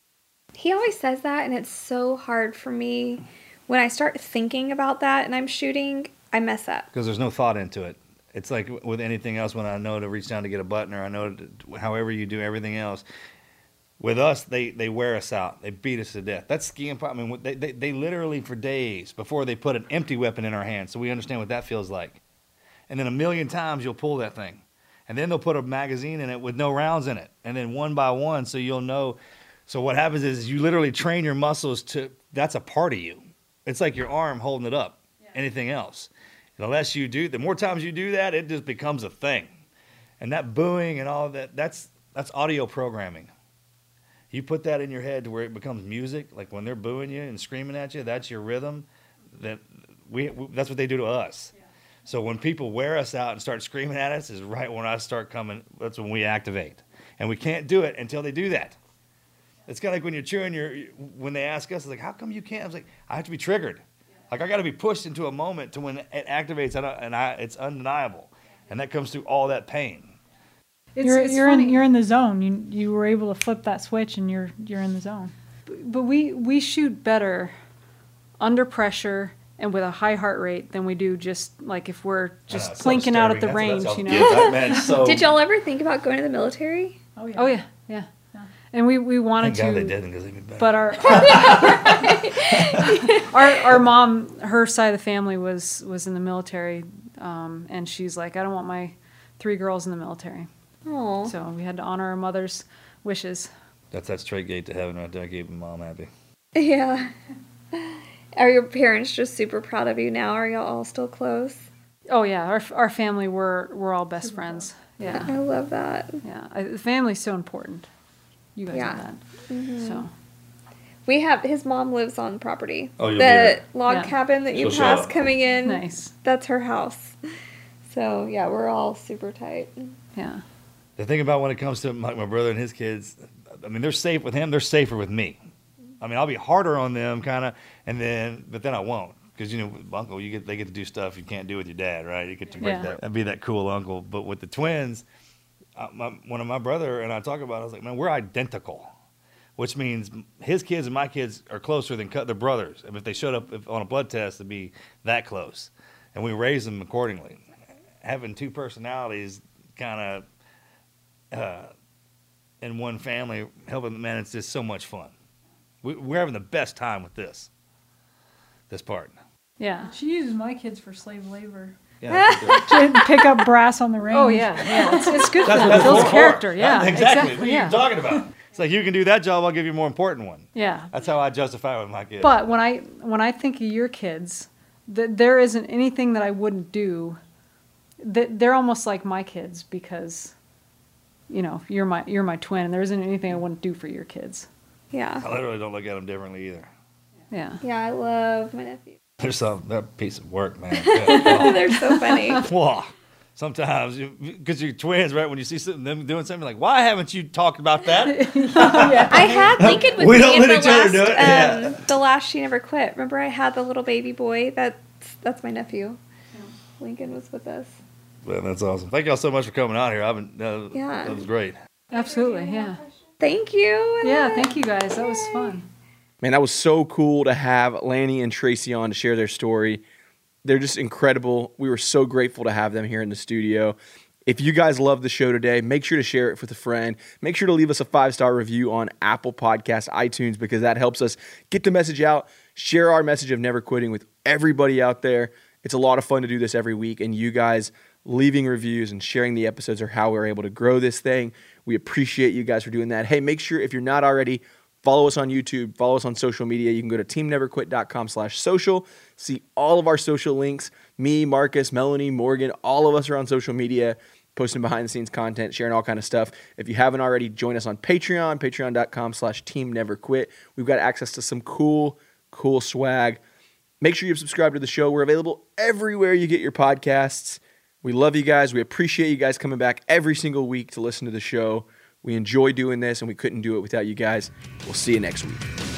He always says that, and it's so hard for me. When I start thinking about that and I'm shooting, I mess up. Because there's no thought into it. It's like with anything else when I know to reach down to get a button, or I know to, however you do everything else. With us, they, they wear us out. They beat us to death. That's skiing. I mean, they, they, they literally for days before they put an empty weapon in our hands, so we understand what that feels like. And then a million times you'll pull that thing. And then they'll put a magazine in it with no rounds in it. And then one by one, so you'll know. So what happens is you literally train your muscles to, that's a part of you. It's like your arm holding it up. Yeah. Anything else. And unless you do, the more times you do that, it just becomes a thing. And that booing and all that, that's that's audio programming. You put that in your head to where it becomes music, like when they're booing you and screaming at you, that's your rhythm. That we, we that's what they do to us. Yeah. So when people wear us out and start screaming at us is right when I start coming, that's when we activate. And we can't do it until they do that. It's kind of like when you're chewing your, when they ask us, it's like, how come you can't? I was like, I have to be triggered. Like I got to be pushed into a moment to when it activates and I, it's undeniable. And that comes through all that pain. It's, you're it's you're funny. in you're in the zone. You you were able to flip that switch, and you're you're in the zone. But we we shoot better under pressure and with a high heart rate than we do just like if we're just Uh, so plinking out at the disturbing. range, That's- you that's know. all- yeah, that- man, it's so, Did y'all ever think about going to the military? Oh yeah. Oh yeah, yeah. And we, we wanted thank God to, they didn't because they'd be better. but our our our mom, her side of the family was was in the military, um, and she's like, I don't want my three girls in the military. Oh, So we had to honor our mother's wishes. That's that straight gate to heaven right there, keeping mom happy. yeah. Are your parents just super proud of you now? Are y'all all still close? Oh yeah, our our family were we're all best friends. Yeah, I love that. yeah. I, the family's so important. You guys Yeah. know that. Mm-hmm. So We have his mom lives on property. Oh, you'll the be there. log Yeah. cabin that you She'll show pass up. coming in. nice. That's her house. So yeah, we're all super tight. Yeah. The thing about when it comes to my, my brother and his kids, I mean, they're safe with him. They're safer with me. I mean, I'll be harder on them, kind of, and then, but then I won't, because you know, uncle, you get they get to do stuff you can't do with your dad, right? You get to break Yeah. that, and be that cool uncle. But with the twins, uh, my, one of my brother and I talk about, it, I was like, man, we're identical, which means his kids and my kids are closer than cut their brothers. And if they showed up if, on a blood test, it'd be that close, and we raise them accordingly. Having two personalities, kind of. Uh, in one family, helping, man, it's just so much fun. We, we're having the best time with this, this part. Yeah. She uses my kids for slave labor. Yeah, that's what they're- To pick up brass on the range. Oh yeah, yeah. It's, it's good for that's, them. that's It builds one character. part. Yeah, That- exactly. exactly. What are yeah. you talking about? It's like, you can do that job, I'll give you a more important one. Yeah. That's how I justify it with my kids. But when I when I think of your kids, th- there isn't anything that I wouldn't do. That they're almost like my kids because, you know, you're my you're my twin, and there isn't anything I wouldn't do for your kids. Yeah. I literally don't look at them differently either. Yeah. Yeah, I love my nephew. They're some they're a piece of work, man. Yeah. They're so funny. Whoa. Sometimes, because you're twins, right? When you see something, them doing something, like, why haven't you talked about that? I had Lincoln with We me don't in let the each other last, do it? Yeah. um, the last She Never Quit. Remember I had the little baby boy? That's, that's my nephew. Lincoln was with us. Man, that's awesome. Thank y'all so much for coming out here. I've been, uh, Yeah. that was great. Absolutely. Yeah. Thank you. Yeah. Thank you guys. That was fun. Man, that was so cool to have Lanny and Tracy on to share their story. They're just incredible. We were so grateful to have them here in the studio. If you guys love the show today, make sure to share it with a friend. Make sure to leave us a five-star review on Apple Podcasts, iTunes, because that helps us get the message out, share our message of never quitting with everybody out there. It's a lot of fun to do this every week, and you guys leaving reviews and sharing the episodes are how we're able to grow this thing. We appreciate you guys for doing that. Hey, make sure if you're not already, follow us on YouTube, follow us on social media. You can go to team never quit dot com slash social, see all of our social links. Me, Marcus, Melanie, Morgan, all of us are on social media, posting behind-the-scenes content, sharing all kind of stuff. If you haven't already, join us on Patreon, patreon dot com slash team never quit. We've got access to some cool, cool swag. Make sure you subscribe to the show. We're available everywhere you get your podcasts. We love you guys. We appreciate you guys coming back every single week to listen to the show. We enjoy doing this, and we couldn't do it without you guys. We'll see you next week.